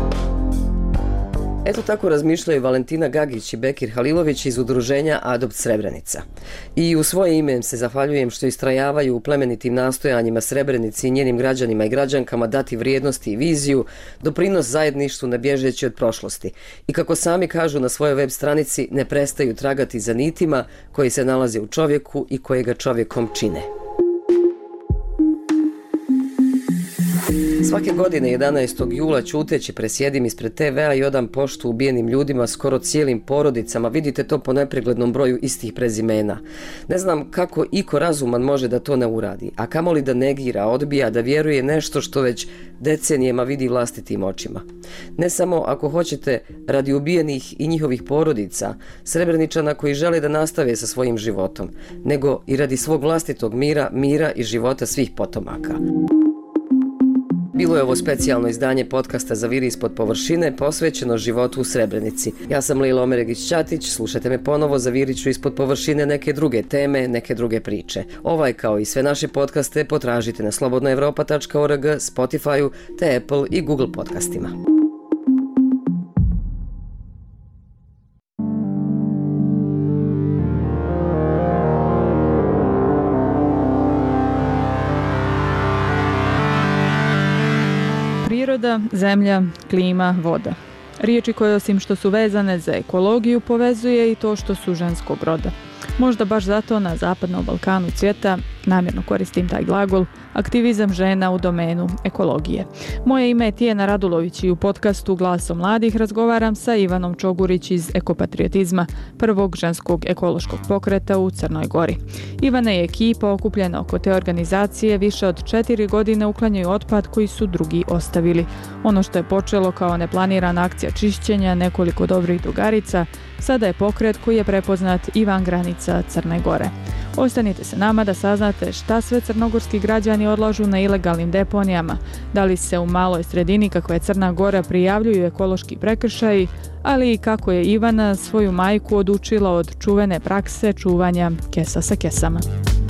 Eto tako razmišljaju Valentina Gagić i Bekir Halilović iz udruženja Adopt Srebrenica. I u svoje ime im se zahvaljujem što istrajavaju u plemenitim nastojanjima Srebrenici i njenim građanima i građankama dati vrijednosti i viziju, doprinos zajedništvu ne bježeći od prošlosti. I kako sami kažu na svojoj web stranici, ne prestaju tragati za nitima koji se nalaze u čovjeku i koje ga čovjekom čine. Svake godine jedanaestog jula ćuteći presjedim ispred te vea i odam poštu ubijenim ljudima, skoro cijelim porodicama. Vidite to po nepreglednom broju istih prezimena. Ne znam kako iko razuman može da to ne uradi, a kamoli da negira, odbija, da vjeruje nešto što već decenijema vidi vlastitim očima. Ne samo, ako hoćete, radi ubijenih i njihovih porodica, Srebreničana koji žele da nastave sa svojim životom, nego i radi svog vlastitog mira, mira i života svih potomaka. Bilo je ovo specijalno izdanje podcasta Zaviri ispod površine posvećeno životu u Srebrenici. Ja sam Lila Omeregić-Ćatić, slušajte me ponovo, zavirit ću ispod površine neke druge teme, neke druge priče. Ovaj kao i sve naše podcaste potražite na slobodna evropa tačka org, Spotify-u te Apple i Google podcastima. Priroda, zemlja, klima, voda. Riječi koje osim što su vezane za ekologiju povezuje i to što su ženskog roda. Možda baš zato na Zapadnom Balkanu cvjeta, namjerno koristim taj glagol, aktivizam žena u domenu ekologije. Moje ime je Tijena Radulović i u podcastu Glasom mladih razgovaram sa Ivanom Čogurić iz Ekopatriotizma, prvog ženskog ekološkog pokreta u Crnoj Gori. Ivana i ekipa okupljena oko te organizacije više od četiri godine uklanjaju otpad koji su drugi ostavili. Ono što je počelo kao neplanirana akcija čišćenja nekoliko dobrih drugarica, sada je pokret koji je prepoznat i van granica Crne Gore. Ostanite se nama da saznate šta sve crnogorski građani odlažu na ilegalnim deponijama, da li se u maloj sredini kakva je Crna Gora prijavljuju ekološki prekršaji, ali i kako je Ivana svoju majku odučila od čuvene prakse čuvanja kesa sa kesama.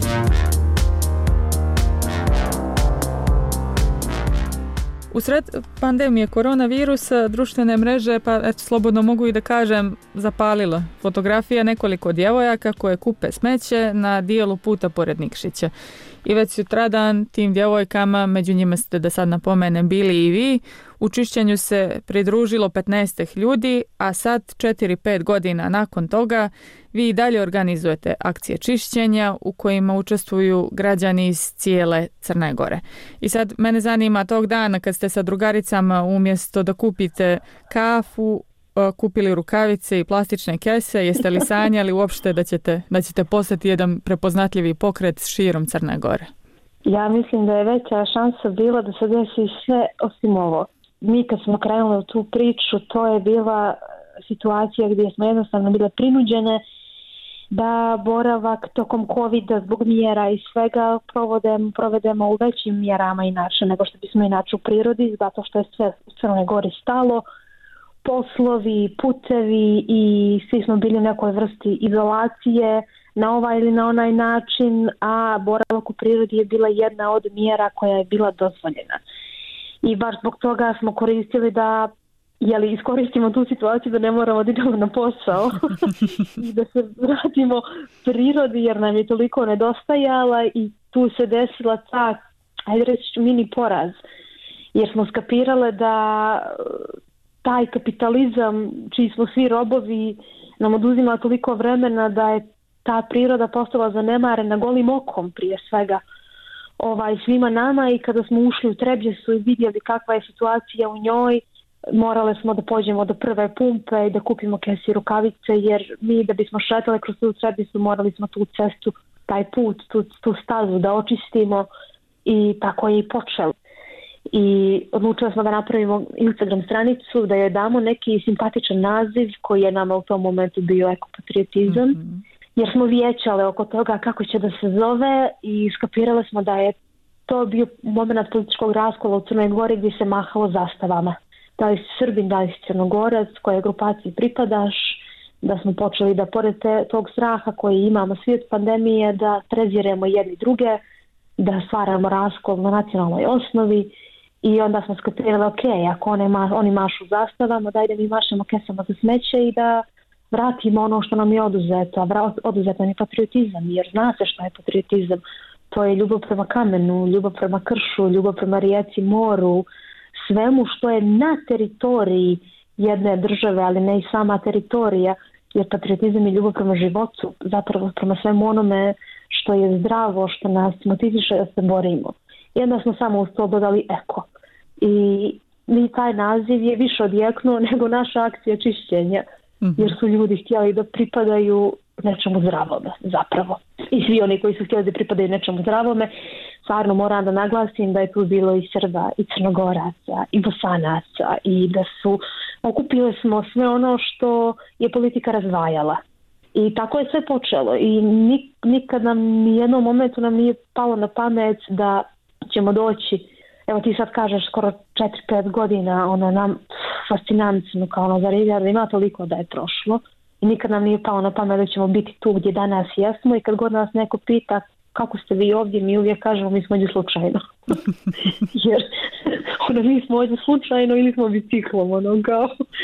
Usred pandemije koronavirusa društvene mreže, pa eto, slobodno mogu i da kažem, zapalilo. Fotografija nekoliko djevojaka koje kupe smeće na dijelu puta pored Nikšića. I već sutradan tim djevojkama, među njima ste, da sad napomenem, bili i vi, u čišćenju se pridružilo petnaest ljudi, a sad četiri pet godina nakon toga vi i dalje organizujete akcije čišćenja u kojima učestvuju građani iz cijele Crne Gore. I sad mene zanima tog dana kad ste sa drugaricama umjesto da kupite kafu, kupili rukavice i plastične kese, jeste li sanjali uopšte da ćete, da ćete postati jedan prepoznatljivi pokret širom Crne Gore? Ja mislim da je veća šansa bila da se desi sve osim ovo. Mi kad smo krenuli u tu priču, to je bila situacija gdje smo jednostavno bile prinuđene da boravak tokom covida zbog mjera i svega provodemo, provedemo u većim mjerama inače nego što bismo inače u prirodi, zato što je sve u Crnoj Gori stalo, poslovi, putevi i svi smo bili u nekoj vrsti izolacije na ovaj ili na onaj način, a boravak u prirodi je bila jedna od mjera koja je bila dozvoljena. I baš zbog toga smo koristili da jeli, iskoristimo tu situaciju da ne moramo da idemo na posao i da se vratimo prirodi jer nam je toliko nedostajala i tu se desila ta, ajde reći, mini poraz. Jer smo skapirale da taj kapitalizam čiji smo svi robovi nam oduzima toliko vremena da je ta priroda postala zanemarena golim okom prije svega ovaj, svima nama i kada smo ušli u Trebjesu i vidjeli kakva je situacija u njoj, morale smo da pođemo do prve pumpe i da kupimo kese i rukavice jer mi da bismo šetali kroz tu Trebjesu morali smo tu cestu, taj put, tu, tu stazu da očistimo i tako je i počelo. I odlučili smo da napravimo Instagram stranicu, da joj damo neki simpatičan naziv koji je nama u tom momentu bio ekopatriotizam, mm-hmm. jer smo vijećale oko toga kako će da se zove i skapirale smo da je to bio moment političkog raskola u Crnoj Gori gdje se mahalo zastavama. Da li si Srbin, da li si Crnogorac, koje grupaciji pripadaš, da smo počeli da pored te, tog straha koji imamo svi od pandemije, da preziremo jedni druge, da stvaramo raskol na nacionalnoj osnovi. I onda smo skapirali, ok, ako one ma, oni mašu zastavama, dajde mi mašemo kesama za smeće i da vratimo ono što nam je oduzeto. A oduzet nam je patriotizam, jer zna se što je patriotizam. To je ljubav prema kamenu, ljubav prema kršu, ljubav prema rijeci, moru, svemu što je na teritoriji jedne države, ali ne i sama teritorija, jer patriotizam je ljubav prema životu, zapravo prema svemu onome što je zdravo, što nas motiviše da se borimo. I onda smo samo uz to dodali eko. I i taj naziv je više odjeknuo nego naša akcija čišćenja, jer su ljudi htjeli da pripadaju nečemu zdravome zapravo. I svi oni koji su htjeli da pripadaju nečemu zdravome, stvarno moram da naglasim da je tu bilo i Srba, i Crnogoraca, i Bosanaca, i da su, okupili smo sve ono što je politika razdvajala. I tako je sve počelo i nik, nikad nam ni jednom momentu nam nije palo na pamet da ćemo doći. Evo ti sad kažeš skoro četiri pet godina, ono nam fascinantno kao ono za da ima toliko da je prošlo i nikad nam nije palo na pamet da ćemo biti tu gdje danas jesmo i kad god nas neko pita kako ste vi ovdje, mi uvijek kažemo mi smo ovdje slučajno. Jer ono, mi smo ovdje slučajno ili smo biciklom, ono kao,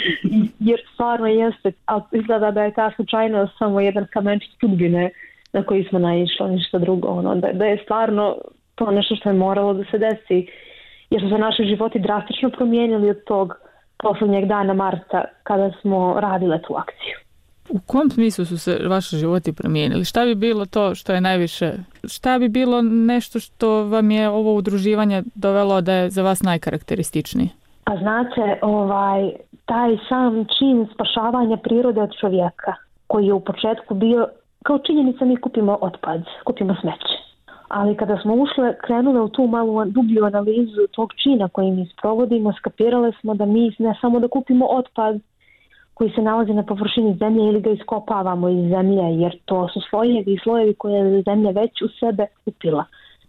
jer stvarno jeste, ali izgleda da je ta slučajnost samo jedan kamenčić sudbine na koji smo naišli, ništa drugo, ono, da, da je stvarno to nešto što je moralo da se desi, jer su se naši životi drastično promijenili od tog posljednjeg dana marca kada smo radile tu akciju. U kom smislu su se vaši životi promijenili? Šta bi bilo to što je najviše? Šta bi bilo nešto što vam je ovo udruživanje dovelo da je za vas najkarakterističniji? A znate, ovaj, taj sam čin spašavanja prirode od čovjeka, koji je u početku bio, kao činjenica mi kupimo otpad, kupimo smeće. Ali kada smo ušle, krenule u tu malu dublju analizu tog čina koji mi sprovodimo, skapirale smo da mi ne samo da kupimo otpad koji se nalazi na površini zemlje ili ga iskopavamo iz zemlje, jer to su slojevi i slojevi koje je zemlja već u sebe upila.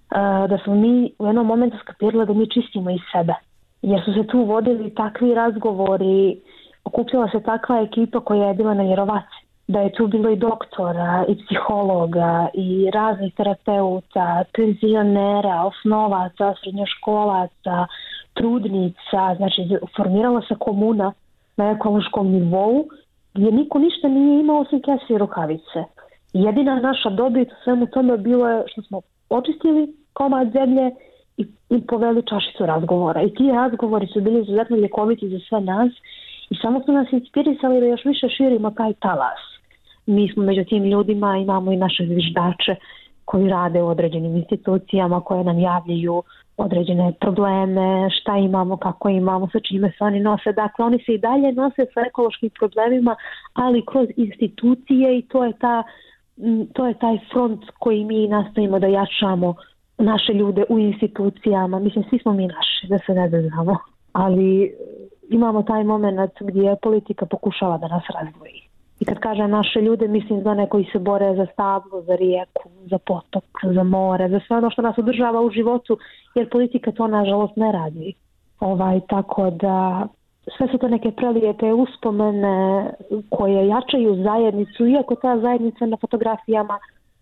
E, da smo mi u jednom momentu skapirali da mi čistimo iz sebe, jer su se tu vodili takvi razgovori, okupljala se takva ekipa koja je bila nevjerovatna. Da je tu bilo i doktora, i psihologa, i raznih terapeuta, penzionera, osnovaca, srednjoškolaca, trudnica, znači formirala se komuna na ekološkom nivou gdje niko ništa nije imao osim kese i rukavice. Jedina naša dobit u svemu tome bilo je što smo očistili komad zemlje i, i poveli čašicu razgovora. I ti razgovori su bili izuzetno ljekoviti za sve nas i samo su nas inspirisali da još više širimo taj talas. Mi smo među tim ljudima, imamo i naše zviždače koji rade u određenim institucijama koje nam javljaju određene probleme, šta imamo, kako imamo, sa čime se oni nose. Dakle, oni se i dalje nose sa ekološkim problemima, ali kroz institucije i to je, ta, to je taj front koji mi nastavimo da jačamo naše ljude u institucijama. Mislim, svi smo mi naši, da se ne znamo, ali imamo taj moment gdje politika pokušava da nas razdvoji. I kad kažem naše ljude, mislim za one koji se bore za stablo, za rijeku, za potok, za more, za sve ono što nas održava u životu, jer politika to nažalost ne radi. Ovaj, tako da sve su to neke prelijepe uspomene koje jačaju zajednicu, iako ta zajednica na fotografijama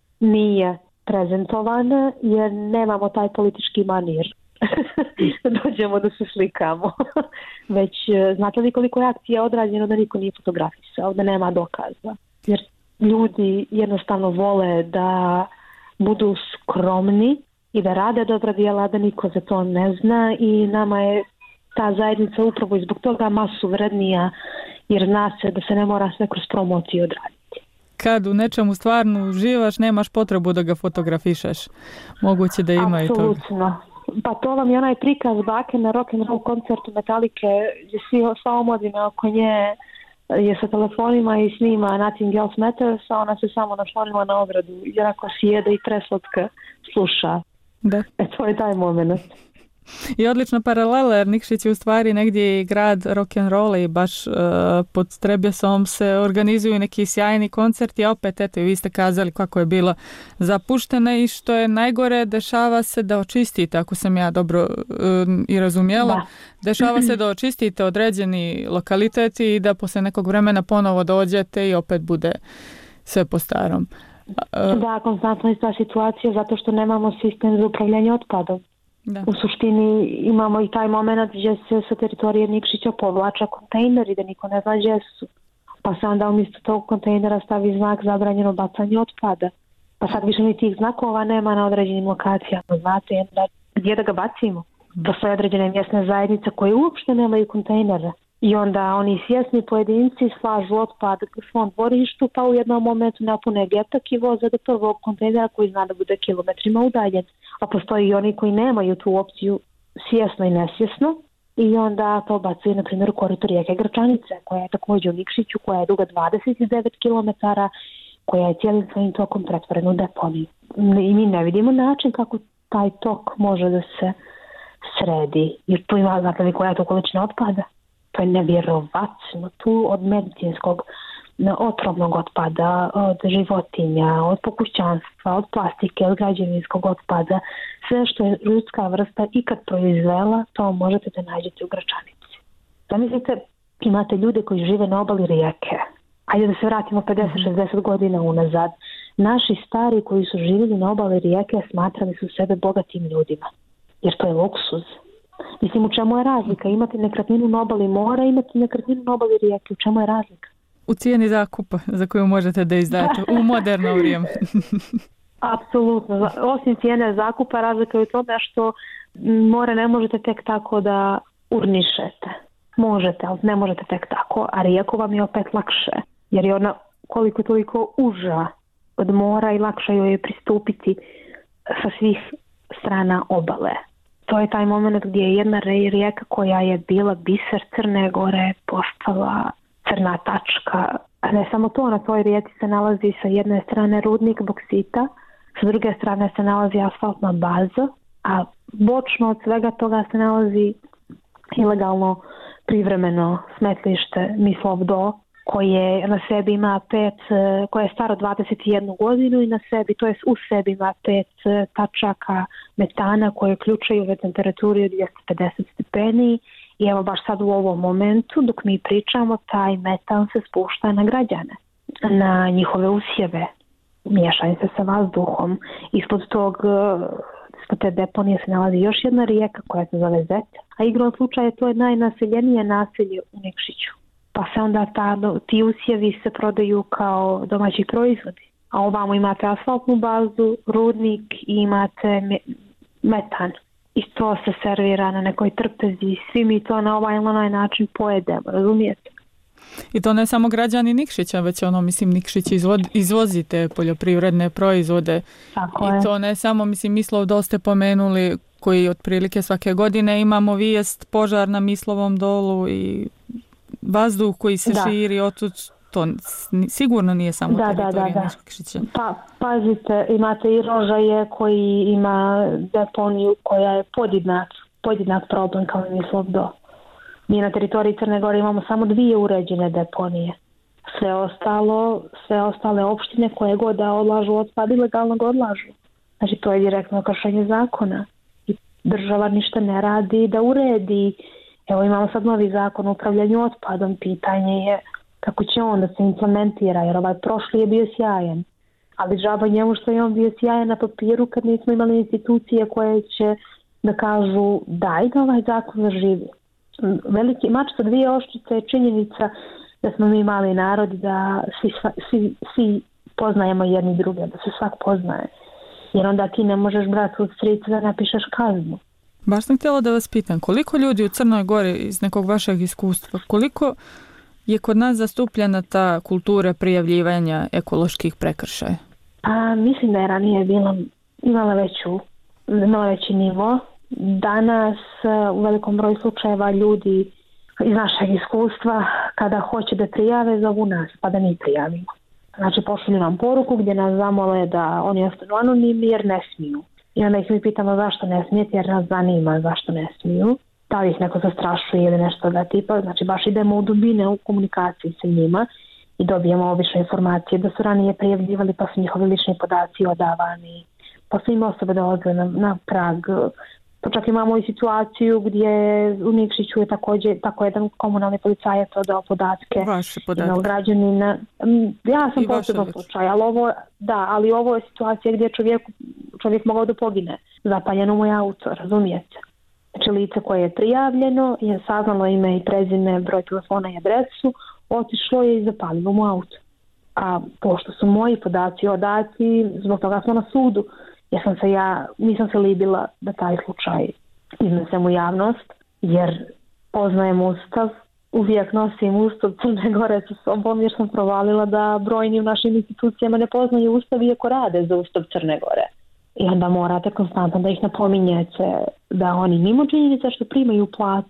nije prezentovana, jer nemamo taj politički manir. Da dođemo da se slikamo. Već znate li koliko je akcija odrađeno da niko nije fotografisao, da nema dokaza. Jer ljudi jednostavno vole da budu skromni i da rade dobra djela, da niko za to ne zna i nama je ta zajednica upravo i zbog toga masu vrednija, jer zna se da se ne mora sve kroz promociju odraditi. Kad u nečemu stvarno uživaš, nemaš potrebu da ga fotografišeš. Moguće da ima i toga. Apsolutno. Pa to vam je onaj prikaz bake na rock and roll koncertu Metalike gdje svi sva omladina oko nje je sa telefonima i snima Nothing Else Matters, a ona se samo naslonila na ogradu i onako sjede i preslatka sluša. Da. E to je taj moment. I odlična paralela, jer Nikšić je u stvari negdje i grad rock'n'rolla i baš uh, pod Trebjesom se organizuju neki sjajni koncerti, a opet eto i vi ste kazali kako je bilo zapuštena i što je najgore, dešava se da očistite, ako sam ja dobro uh, i razumjela, da. Dešava se da očistite određeni lokaliteti i da poslije nekog vremena ponovo dođete i opet bude sve po starom. Uh, da, konstantno je ta situacija zato što nemamo sistem za upravljanje otpadom. Da. U suštini imamo i taj moment gdje se sa teritorije Nikšića povlača kontejneri da niko ne zna gdje su. Pa se onda umjesto tog kontejnera stavi znak zabranjeno bacanje otpada. Pa sad više ni tih znakova nema na određenim lokacijama. Znate gdje da ga bacimo? Postoje određene mjesne zajednice koje uopšte nemaju kontejnere. I onda oni svjesni pojedinci slažu otpad u svom dvorištu pa u jednom momentu napune getak i voze do prvog kontejnera koji zna da bude kilometrima udaljen. A postoji i oni koji nemaju tu opciju svjesno i nesvjesno i onda to bacuje, na primjer, u korito rijeke Gračanice, koja je također u Nikšiću, koja je duga dvadeset devet kilometara, koja je cijelim svojim tokom pretvorena u deponiju. I mi ne vidimo način kako taj tok može da se sredi, jer tu ima, znate li koja je to količina otpada? To je nevjerovatno. Tu od medicinskog otrovnog otpada, od životinja, od pokućanstva, od plastike, od građevinskog otpada, sve što je ljudska vrsta ikad proizvela, to možete da nađete u Gračanici. Zamislite, imate ljude koji žive na obali rijeke. Ajde da se vratimo pedeset šezdeset godina unazad. Naši stari koji su živjeli na obali rijeke smatrali su sebe bogatim ljudima, jer to je luksuz. Mislim, u čemu je razlika? Imate nekretninu na obali mora, imate nekretninu na obali rijeke. U čemu je razlika? U cijeni zakupa za koju možete da izdate u moderno vrijeme. Apsolutno. Osim cijene zakupa, razlika je u tome što more ne možete tek tako da urnišete. Možete, ali ne možete tek tako, a rijeku vam je opet lakše, jer je ona koliko toliko uža od mora i lakše joj je pristupiti sa svih strana obale. To je taj moment gdje je jedna rijeka koja je bila biser Crne Gore postala crna tačka. A ne samo to, na toj rijeci se nalazi sa jedne strane rudnik boksita, sa druge strane se nalazi asfaltna baza, a bočno od svega toga se nalazi ilegalno privremeno smetlište Mislov do, koje na sebi ima pet, koje je staro dvadeset jednu godinu i na sebi, to jest u sebi ima pet tačaka metana koje uključuju u temperaturi od dvjesto pedeset stepeni i evo baš sad u ovom momentu dok mi pričamo taj metan se spušta na građane, na njihove usjeve, miješanje se sa vazduhom. Ispod tog ispod te deponije se nalazi još jedna rijeka koja se zove Zet, a igrom slučaja to je najnaseljenije naselje u Nikšiću. Pa se onda ta, ti usjevi se prodaju kao domaći proizvodi. A ovamo imate asfaltnu bazu, rudnik i imate metan. I to se servira na nekoj trpezi. Svi mi to na ovaj ili onaj način pojedemo, razumijete? I to ne samo građani Nikšića, već ono, mislim, Nikšić izvod, izvozite poljoprivredne proizvode. Tako I je. to ne samo, mislim, Mislov do ste pomenuli, koji otprilike svake godine imamo vijest požar na Mislovom dolu i vazduh koji se da. širi otud, to sigurno nije samo da, teritorija da, da, Nikšića. Pa, pazite, imate i Rožaje koji ima deponiju koja je podjednak, podjednak problem kao Mislov do. Mi na teritoriji Crne Gore imamo samo dvije uređene deponije. Sve ostalo, sve ostale opštine koje god da odlažu otpad ilegalno ga odlažu. Znači to je direktno kršenje zakona. I država ništa ne radi da uredi. Evo imamo sad novi zakon o upravljanju otpadom. Pitanje je kako će on da se implementira, jer ovaj prošli je bio sjajan. Ali džaba njemu što je on bio sjajan na papiru kad nismo imali institucije koje će da kažu daj da ovaj zakon zaživi. Veliki mač sa dvije oštrice je činjenica da smo mi mali narod, da svi, svi, svi poznajemo jedni druge, da se svak poznaje. Jer onda ti ne možeš brati od strica da napišeš kaznu. Baš sam htjela da vas pitam, koliko ljudi u Crnoj Gori iz nekog vašeg iskustva, koliko je kod nas zastupljena ta kultura prijavljivanja ekoloških prekršaja? A, mislim da je ranije bila, imala, veću, imala veći nivo. Danas u velikom broju slučajeva ljudi iz našeg iskustva kada hoće da prijave zovu nas pa da mi prijavimo. Znači pošalju nam poruku gdje nas zamole da oni ostanu anonimni jer ne smiju. I onda ih mi pitamo zašto ne smijete jer nas zanima zašto ne smiju. Da li ih neko zastrašuje ili nešto da tipa. Znači baš idemo u dubine u komunikaciji sa njima i dobijemo obične informacije da su ranije prijavljivali pa su njihovi lični podaci odavani. Pa su im osobe dolaze na, na prag. Pa čak imamo i situaciju gdje u Nikšiću je također tako jedan komunalni policajac odao podatke. Vaše podatke. Na građanina. Ja sam posebno slučaj, ali ovo, da, ali ovo je situacija gdje čovjek, čovjek mogao da pogine. Zapaljeno mu je auto, razumijete? Znači lice koje je prijavljeno, je saznalo ime i prezime, broj telefona i adresu, otišlo je i zapalilo mu auto. A pošto su moji podaci odati, zbog toga smo na sudu. Ja sam se ja, nisam se libila da taj slučaj iznesem u javnost, jer poznajem Ustav, uvijek nosim Ustav Crne Gore sa sobom, jer sam provalila da brojni u našim institucijama ne poznaju Ustav iako rade za Ustav Crne Gore. I onda morate konstantno da ih napominjete da oni mimo činjenica što primaju platu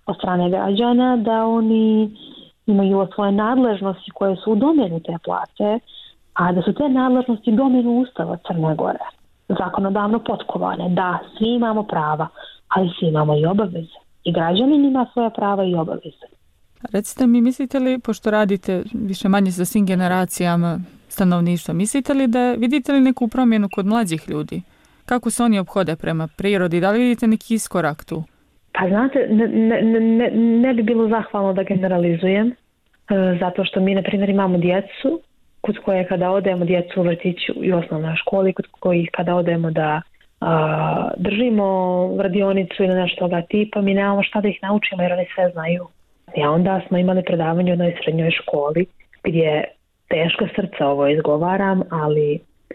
od strane građana, da oni imaju svoje nadležnosti koje su u domenu te plate, a da su te nadležnosti domenu Ustava Crne Gore, zakonodavno potkovane, da svi imamo prava, ali svi imamo i obaveze. I građanin ima svoja prava i obaveze. Recite mi, mislite li, pošto radite više manje sa svim generacijama stanovništva, mislite li da vidite li neku promjenu kod mlađih ljudi? Kako se oni ophode prema prirodi? Da li vidite neki iskorak tu? Pa znate, ne, ne, ne, ne bi bilo zahvalno da generalizujem, e, zato što mi, na primjer, imamo djecu kod koje kada odemo djecu u vrtiću i osnovnoj školi, kod kojih kada odemo da a, držimo radionicu ili nešto toga tipa, mi nemamo šta da ih naučimo jer oni sve znaju. I onda smo imali predavanje u jednoj srednjoj školi gdje teško srce ovo izgovaram, ali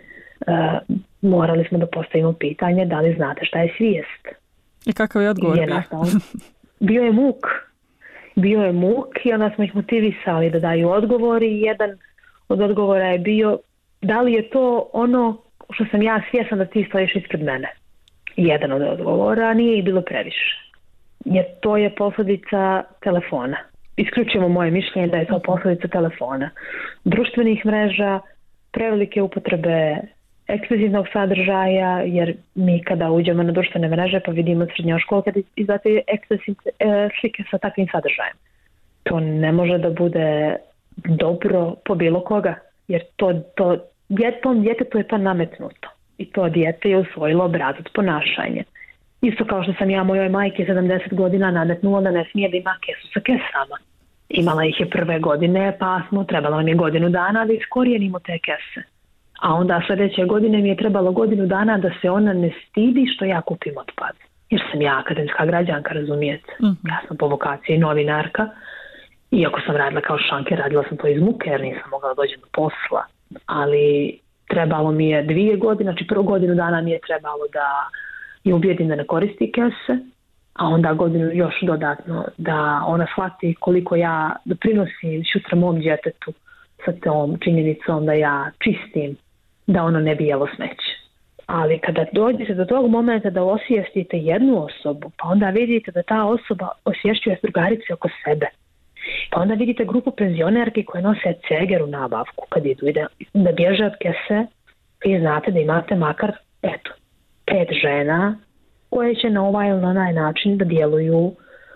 a, morali smo da postavimo pitanje da li znate šta je svijest. I kakav je odgovor bio? Bio je muk. Bio je muk i onda smo ih motivisali da daju odgovor i jedan od odgovora je bio da li je to ono što sam ja svjesna da ti stojiš ispred mene. Jedan od odgovora, nije i bilo previše. Jer to je posljedica telefona. Isključujemo moje mišljenje da je to posljedica telefona. Društvenih mreža, prevelike upotrebe ekskluzivnog sadržaja, jer mi kada uđemo na društvene mreže pa vidimo srednjoškolke izdate ekskluzivne slike sa takvim sadržajem. To ne može da bude dobro po bilo koga, jer to, to djetom djetetu je to nametnuto i to dijete je usvojilo obrazac ponašanja. Isto kao što sam ja mojoj majke sedamdeset godina nametnula da ne smije da ima kesu sa kesama. Imala ih je prve godine, pa smo trebalo nam je godinu dana da iskorijenimo te kese. A onda sljedeće godine mi je trebalo godinu dana da se ona ne stidi što ja kupim otpad. Jer sam ja akademska građanka, razumijete. Mm-hmm. Ja sam po vokaciji novinarka. Iako sam radila kao šanker, radila sam to iz muke jer nisam mogla doći do posla. Ali trebalo mi je dvije godine, znači prvo godinu dana mi je trebalo da je ubijedim da ne koristi kese, a onda godinu još dodatno da ona shvati koliko ja doprinosim sutra mom djetetu sa tom činjenicom da ja čistim, da ono ne bi jelo smeće. Ali kada dođete do tog momenta da osvijestite jednu osobu, pa onda vidite da ta osoba osvješćuje drugarice oko sebe. Pa onda vidite grupu penzionerki koje nose ceger u nabavku kad idu i da, da bježe od kese, vi znate da imate makar eto, pet žena koje će na ovaj ili onaj način da djeluju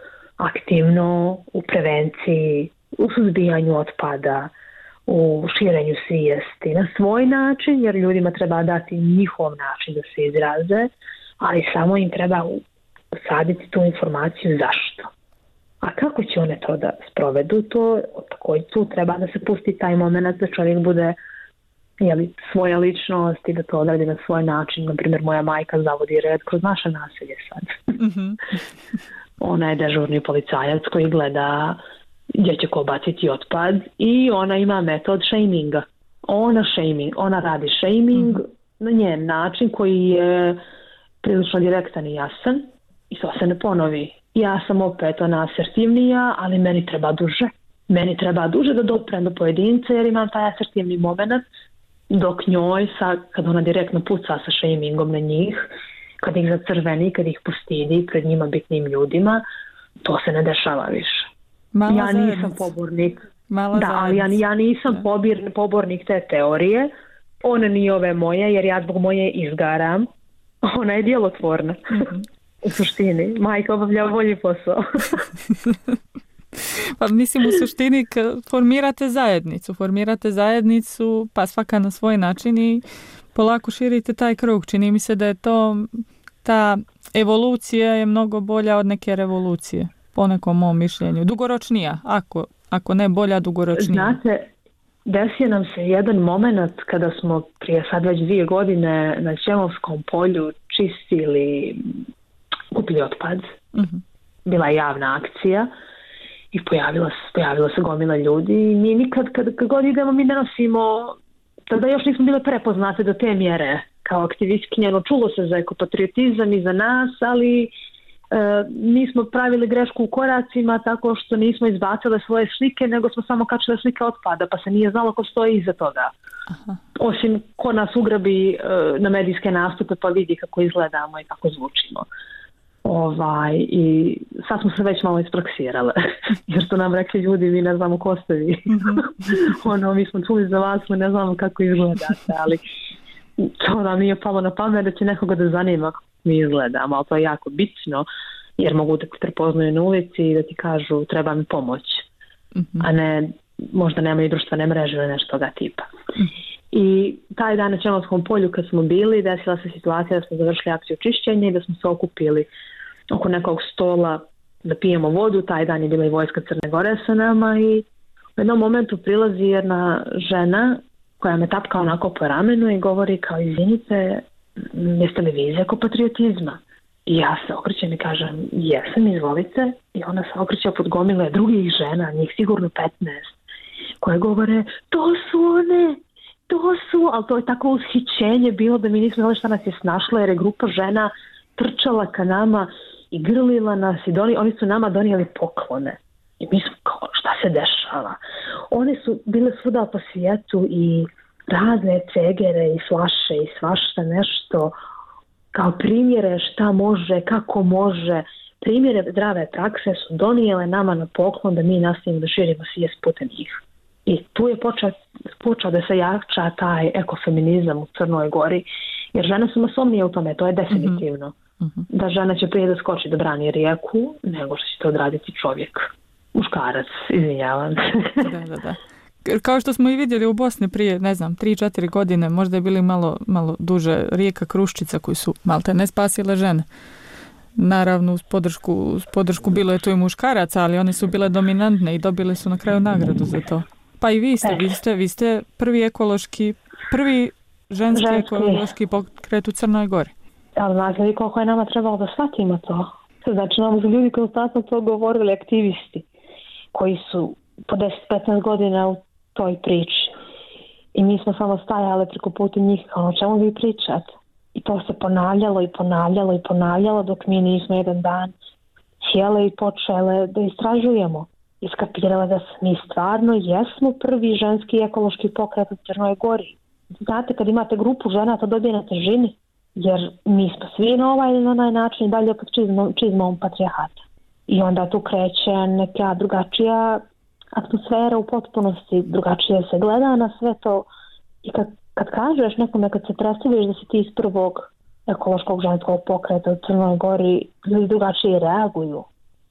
aktivno u prevenciji, u suzbijanju otpada, u širenju svijesti na svoj način, jer ljudima treba dati njihov način da se izraze, ali samo im treba usaditi tu informaciju zašto. A kako će one to da sprovedu, to također tu treba da se pusti taj moment da čovjek bude jeli, svoja ličnost i da to odradi na svoj način. Naprimjer, moja majka zavodi red kroz naše naselje sad. Mm-hmm. Ona je dežurni policajac koji gleda gdje će ko baciti otpad i ona ima metod shaminga. Ona shaming, ona radi shaming mm-hmm. na njen način koji je prilično direktan i jasan i to se ne ponovi. Ja sam opet ona asertivnija, ali meni treba duže. Meni treba duže da doprem do pojedinca jer imam taj asertivni moment, dok njoj, sa, kad ona direktno puca sa shamingom na njih, kad ih zacrveni, kad ih postidi pred njima bitnim ljudima, to se ne dešava više. Mala ja nisam zajednica. pobornik. Mala da, ali ja, ja nisam da. Pobir, pobornik te teorije. Ona nije ove moje, jer ja zbog moje izgaram. Ona je djelotvorna. Mm-hmm. U suštini, majka obavlja bolji posao. Pa mislim u suštini formirate zajednicu, formirate zajednicu pa svaka na svoj način i polako širite taj krug. Čini mi se da je to, ta evolucija je mnogo bolja od neke revolucije, po nekom mom mišljenju. Dugoročnija, ako, ako ne bolja, dugoročnija. Znate, desio nam se jedan moment kada smo prije sad već dvije godine na Čemovskom polju čistili kupili otpad. Mm-hmm. Bila je javna akcija i pojavila se, pojavila se gomila ljudi i mi nikad kad, kad god idemo mi ne nosimo, tada još nismo bile prepoznate do te mjere kao aktivistkinje, no čulo se za ekopatriotizam i za nas, ali e, mi smo pravili grešku u koracima tako što nismo izbacile svoje slike, nego smo samo kačile slike otpada, pa se nije znalo ko stoji iza toga. Aha. Osim ko nas ugrabi e, na medijske nastupe pa vidi kako izgledamo i kako zvučimo. Ovaj, i sad smo se već malo ispraksirale, jer su nam rekli ljudi, mi ne znamo ko ste vi. Mm-hmm. ono, mi smo čuli za vas, mi ne znamo kako izgledate, ali to nam nije palo na pamet da će nekoga da zanima kako mi izgledamo, ali to je jako bitno, jer mogu da ti prepoznaju na ulici i da ti kažu treba mi pomoć, mm-hmm. a ne, možda nemaju društvene mreže ili nešto toga tipa. Mm-hmm. I taj dan na Čelovskom polju kad smo bili, desila se situacija da smo završili akciju čišćenja i da smo se okupili oko nekog stola da pijemo vodu. Taj dan je bila i vojska Crne Gore sa nama i u jednom momentu prilazi jedna žena koja me tapka onako po ramenu i govori kao izvinite, jeste li vi iz ekopatriotizma? I ja se okrećem i kažem jesam, izvolite. I ona se okreće pod gomile drugih žena, njih sigurno petnaest, koje govore to su one, to su, ali to je tako ushićenje bilo da mi nismo znali šta nas je snašlo jer je grupa žena trčala ka nama i grlila nas i doni, oni su nama donijeli poklone. I mi smo kao, šta se dešava? One su bile svuda po svijetu i razne cegere i flaše i svašta nešto kao primjere šta može, kako može, primjere zdrave prakse su donijele nama na poklon da mi nastavimo da širimo svijest putem njih. I tu je počeo, počeo da se jača taj ekofeminizam u Crnoj Gori, jer žene su masovnije u tome, to je definitivno. Mm-hmm. Da žena će prije da skoči da brani rijeku, nego što će to odraditi čovjek. Muškarac, izvinjavam se. Da, da, da. Kao što smo i vidjeli u Bosni prije, ne znam, tri četiri godine, možda je bili malo, malo duže, rijeka Kruščica koji su malte ne spasile žene. Naravno, uz podršku, uz podršku bilo je to i muškaraca, ali oni su bile dominantne i dobili su na kraju nagradu za to. Pa i vi ste, vi ste, vi ste prvi ekološki, prvi ženski, ženski ekološki pokret u Crnoj Gori. Ali znate li koliko je nama trebalo da shvatimo to? Znači, nam su ljudi konstantno to govorili, aktivisti, koji su po deset petnaest godina u toj priči. I mi smo samo stajali preko puta njih, kao o čemu vi pričate? I to se ponavljalo i ponavljalo i ponavljalo dok mi nismo jedan dan sjele i počele da istražujemo. Iskapirale da mi stvarno jesmo prvi ženski ekološki pokret u Crnoj Gori. Znate, kad imate grupu žena, to dobije na težini, jer mi smo svi na ovaj ili na onaj način dalje pod čizmom, čizmom patrijarhata. I onda tu kreće neka drugačija atmosfera u potpunosti, drugačije se gleda na sve to. I kad, kad kažeš nekome, kad se predstaviš da si ti iz prvog ekološkog ženskog pokreta u Crnoj Gori, ljudi drugačije reaguju.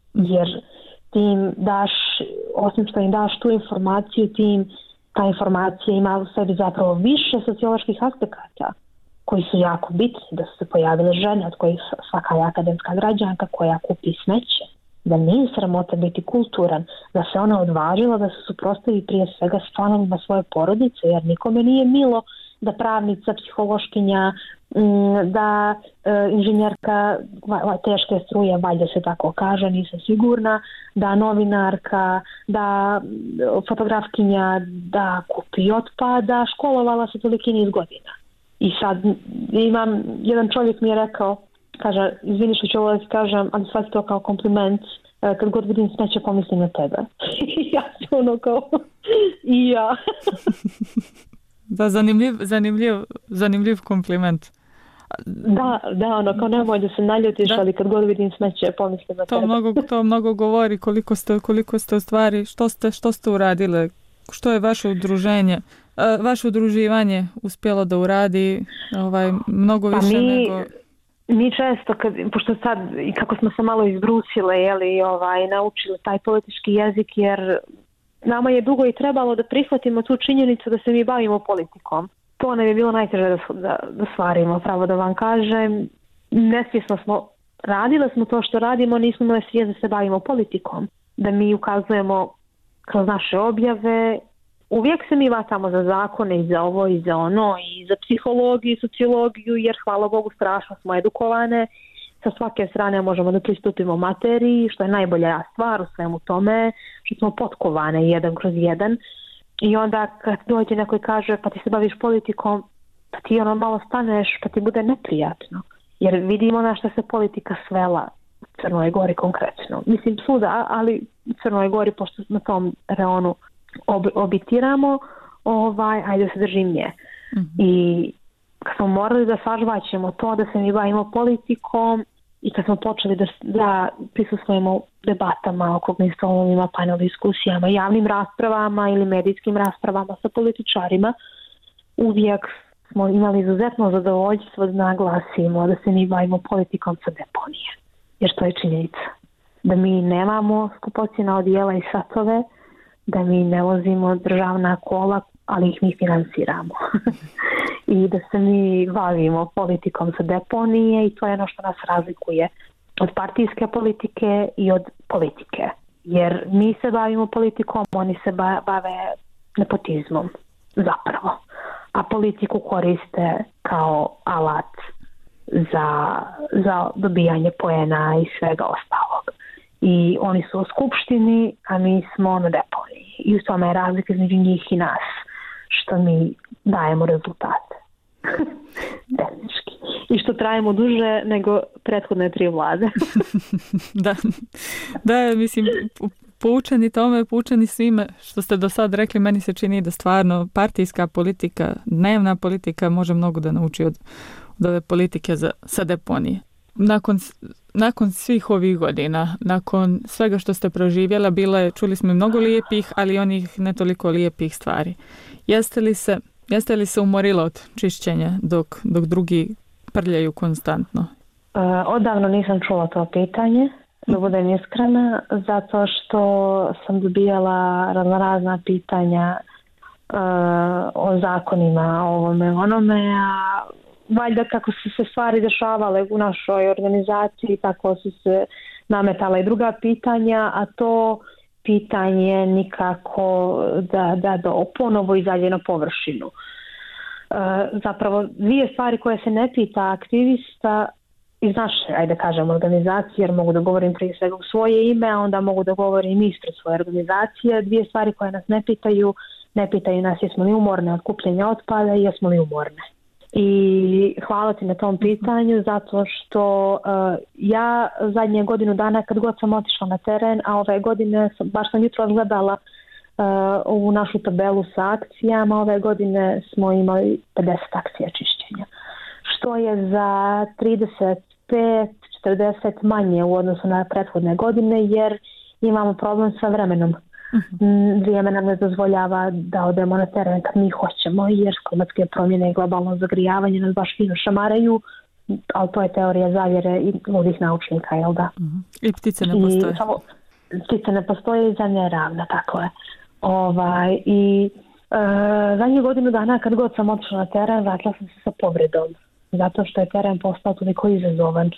Jer ti im daš, osim što im daš tu informaciju, ti im, ta informacija ima u sebi zapravo više socioloških aspekata koji su jako bitni, da su se pojavile žene od kojih svaka je akademska građanka koja kupi smeće, da nije sramota biti kulturan, da se ona odvažila da se suprotstavi prije svega s članovima svoje porodice, jer nikome nije milo da pravnica, psihološkinja, da e, inženjerka teške struje, valjda se tako kaže, nisam sigurna, da novinarka, da fotografkinja, da kupi otpada, školovala se toliki niz godina. I sad imam, jedan čovjek mi je rekao, kaže, izvini što ću ovo da ti kažem, ali shvati to kao kompliment, kad god vidim smeće pomislim na tebe. I ja sam ono kao, i ja. Da, zanimljiv, zanimljiv, zanimljiv kompliment. Da, da, ono, kao nemoj da se naljutiš, da. Ali kad god vidim smeće pomislim na to tebe. Mnogo, to mnogo govori koliko ste, koliko ste u stvari, što ste, što ste uradile, što je vaše udruženje, vaše udruživanje uspjelo da uradi ovaj, mnogo više pa mi, nego... Mi često, kad, pošto sad i kako smo se malo izbrusile, jeli, ovaj, naučili taj politički jezik, jer nama je dugo i trebalo da prihvatimo tu činjenicu da se mi bavimo politikom. To nam je bilo najteže da, da, da stvarimo, pravo da vam kažem. Nesvjesno smo, radile smo to što radimo, nismo imali svijest da se bavimo politikom. Da mi ukazujemo kroz naše objave. Uvijek se mi vatamo za zakone i za ovo i za ono i za psihologiju i sociologiju, jer hvala Bogu strašno smo edukovane. Sa svake strane možemo da pristupimo materiji, što je najbolja stvar u svemu tome, što smo potkovane jedan kroz jedan. I onda kad dođe neko i kaže pa ti se baviš politikom, pa ti ono malo staneš, pa ti bude neprijatno. Jer vidimo na što se politika svela u Crnoj Gori konkretno. Mislim svuda, ali u Crnoj Gori, pošto na tom reonu ob, obitiramo, ovaj, ajde da se držim nje. Mm-hmm. I kad smo morali da sažvaćemo to da se mi bavimo politikom, i kad smo počeli da, da prisustvujemo debatama, okruglim stolovima, panel diskusijama, javnim raspravama ili medijskim raspravama sa političarima, uvijek smo imali izuzetno zadovoljstvo da naglasimo da se mi bavimo politikom sa deponije. Jer to je činjenica. Da mi nemamo skupocjena odijela i satove, da mi ne vozimo državna kola, ali ih mi financiramo. I da se mi bavimo politikom sa deponije i to je ono što nas razlikuje od partijske politike i od politike. Jer mi se bavimo politikom, oni se bave nepotizmom zapravo. A politiku koriste kao alat za, za dobijanje poena i svega ostalog. I oni su u skupštini, a mi smo na deponiji. I u tome je razlika između njih i nas, što mi dajemo rezultate. Tehnički. I što trajemo duže nego prethodne tri vlade. da, da, mislim, poučeni tome, poučeni svime što ste do sad rekli, meni se čini da stvarno partijska politika, dnevna politika može mnogo da nauči od, od ove politike za, sa deponije. Nakon, nakon svih ovih godina, nakon svega što ste proživjela, bilo je, čuli smo mnogo lijepih, ali i onih ne toliko lijepih stvari. Jeste li se, jeste li se umorila od čišćenja dok, dok drugi prljaju konstantno? Uh, odavno nisam čula to pitanje, da budem iskrena, zato što sam dobijala razna pitanja uh, o zakonima, o ovome, onome, a valjda kako su se stvari dešavale u našoj organizaciji, tako su se nametala i druga pitanja, a to pitanje nikako da, da, da ponovo izađe na površinu. Uh, zapravo dvije stvari koje se ne pita aktivista iz naše, ajde kažem, organizacije, jer mogu da govorim prije svega u svoje ime, a onda mogu da govorim ispred svoje organizacije. Dvije stvari koje nas ne pitaju, ne pitaju nas jesmo li umorne od kupljenja otpada i jesmo li umorne. I hvala ti na tom pitanju, zato što uh, ja zadnje godinu dana kad god sam otišla na teren, a ove godine sam, baš sam jutro gledala uh, ovu našu tabelu sa akcijama, ove godine smo imali pedeset akcija čišćenja, što je za trideset pet do četrdeset manje u odnosu na prethodne godine, jer imamo problem sa vremenom. Uh-huh. Vrijeme nam ne dozvoljava da odemo na teren kad mi hoćemo, jer klimatske promjene i globalno zagrijavanje nas baš fino šamaraju, ali to je teorija zavjere i ludih naučnika, jel da? Uh-huh. I ptice ne postoje. I, samo, ptice ne postoje i zemlja je ravna, tako je. Ovaj, I e, zadnju godinu dana kad god sam otišla na teren, vratila sam se sa povredom, zato što je teren postao toliko izazovan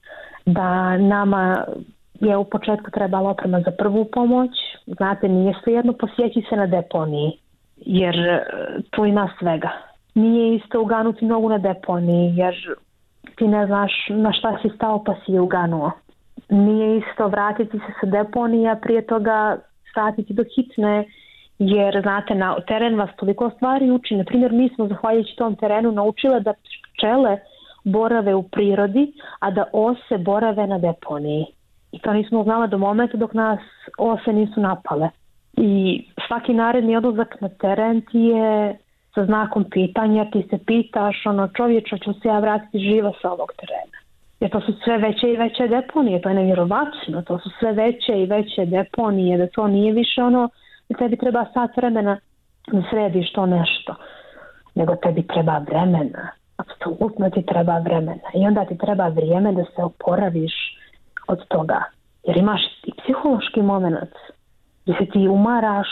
da nama je u početku trebala oprema za prvu pomoć. Znate, nije svejedno posjeći se na deponiji, jer tu ima svega. Nije isto uganuti nogu na deponiji, jer ti ne znaš na šta si stao pa si je uganuo. Nije isto vratiti se sa deponija, prije toga vratiti do hitne, jer znate, na teren vas toliko stvari uči. Na primjer, mi smo zahvaljujući tom terenu naučile da pčele borave u prirodi, a da ose borave na deponiji. I to nismo znala do momenta dok nas ose nisu napale. I svaki naredni odlazak na teren ti je sa znakom pitanja, ti se pitaš, ono, čovječa, ću se ja vratiti živa sa ovog terena. Jer to su sve veće i veće deponije, to je nevjerovatno, to su sve veće i veće deponije, da to nije više ono da tebi treba sat vremena da središ to nešto, nego tebi treba vremena, apsolutno ti treba vremena i onda ti treba vrijeme da se oporaviš od toga, jer imaš i psihološki moment gdje se ti umaraš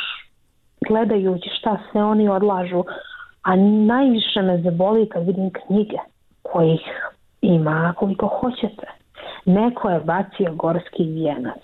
gledajući šta sve oni odlažu, a najviše me zaboli kad vidim knjige kojih ima koliko hoćete. Neko je bacio gorski vijenac,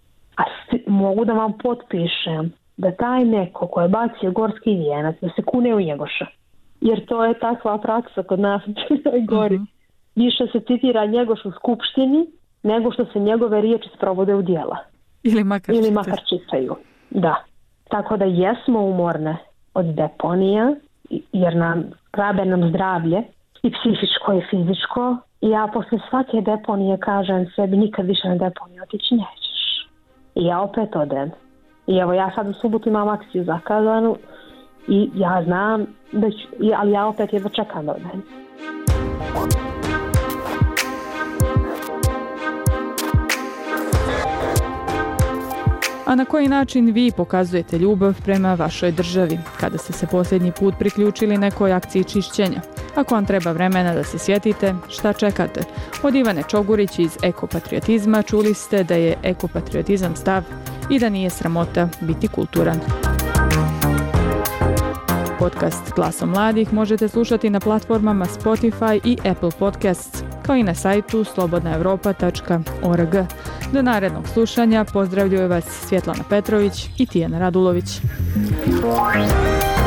a mogu da vam potpišem da taj neko ko je bacio gorski vijenac da se kune u Njegoša, jer to je takva praksa kod nas u Crnoj Gori. Uh-huh. Više se citira Njegoš u skupštini nego što se njegove riječi sprovode u djela. Ili makar, Ili makar čitaju. Da. Tako da jesmo umorne od deponija, jer nam rabe nam zdravlje i psihičko i fizičko. I ja posle svake deponije kažem sebi nikad više na deponiju otići nećeš. I ja opet odem. I evo ja sad u subotu imam akciju zakazanu i ja znam da ću, ali ja opet jedva čekam da odem. A na koji način vi pokazujete ljubav prema vašoj državi? Kada ste se posljednji put priključili nekoj akciji čišćenja? Ako vam treba vremena da se sjetite, šta čekate? Od Ivane Čogurić iz Ekopatriotizma čuli ste da je ekopatriotizam stav i da nije sramota biti kulturan. Podcast Glasom mladih možete slušati na platformama Spotify i Apple Podcasts, kao i na sajtu slobodna europa tačka org. Do narednog slušanja pozdravljaju vas Svjetlana Petrović i Tijana Radulović.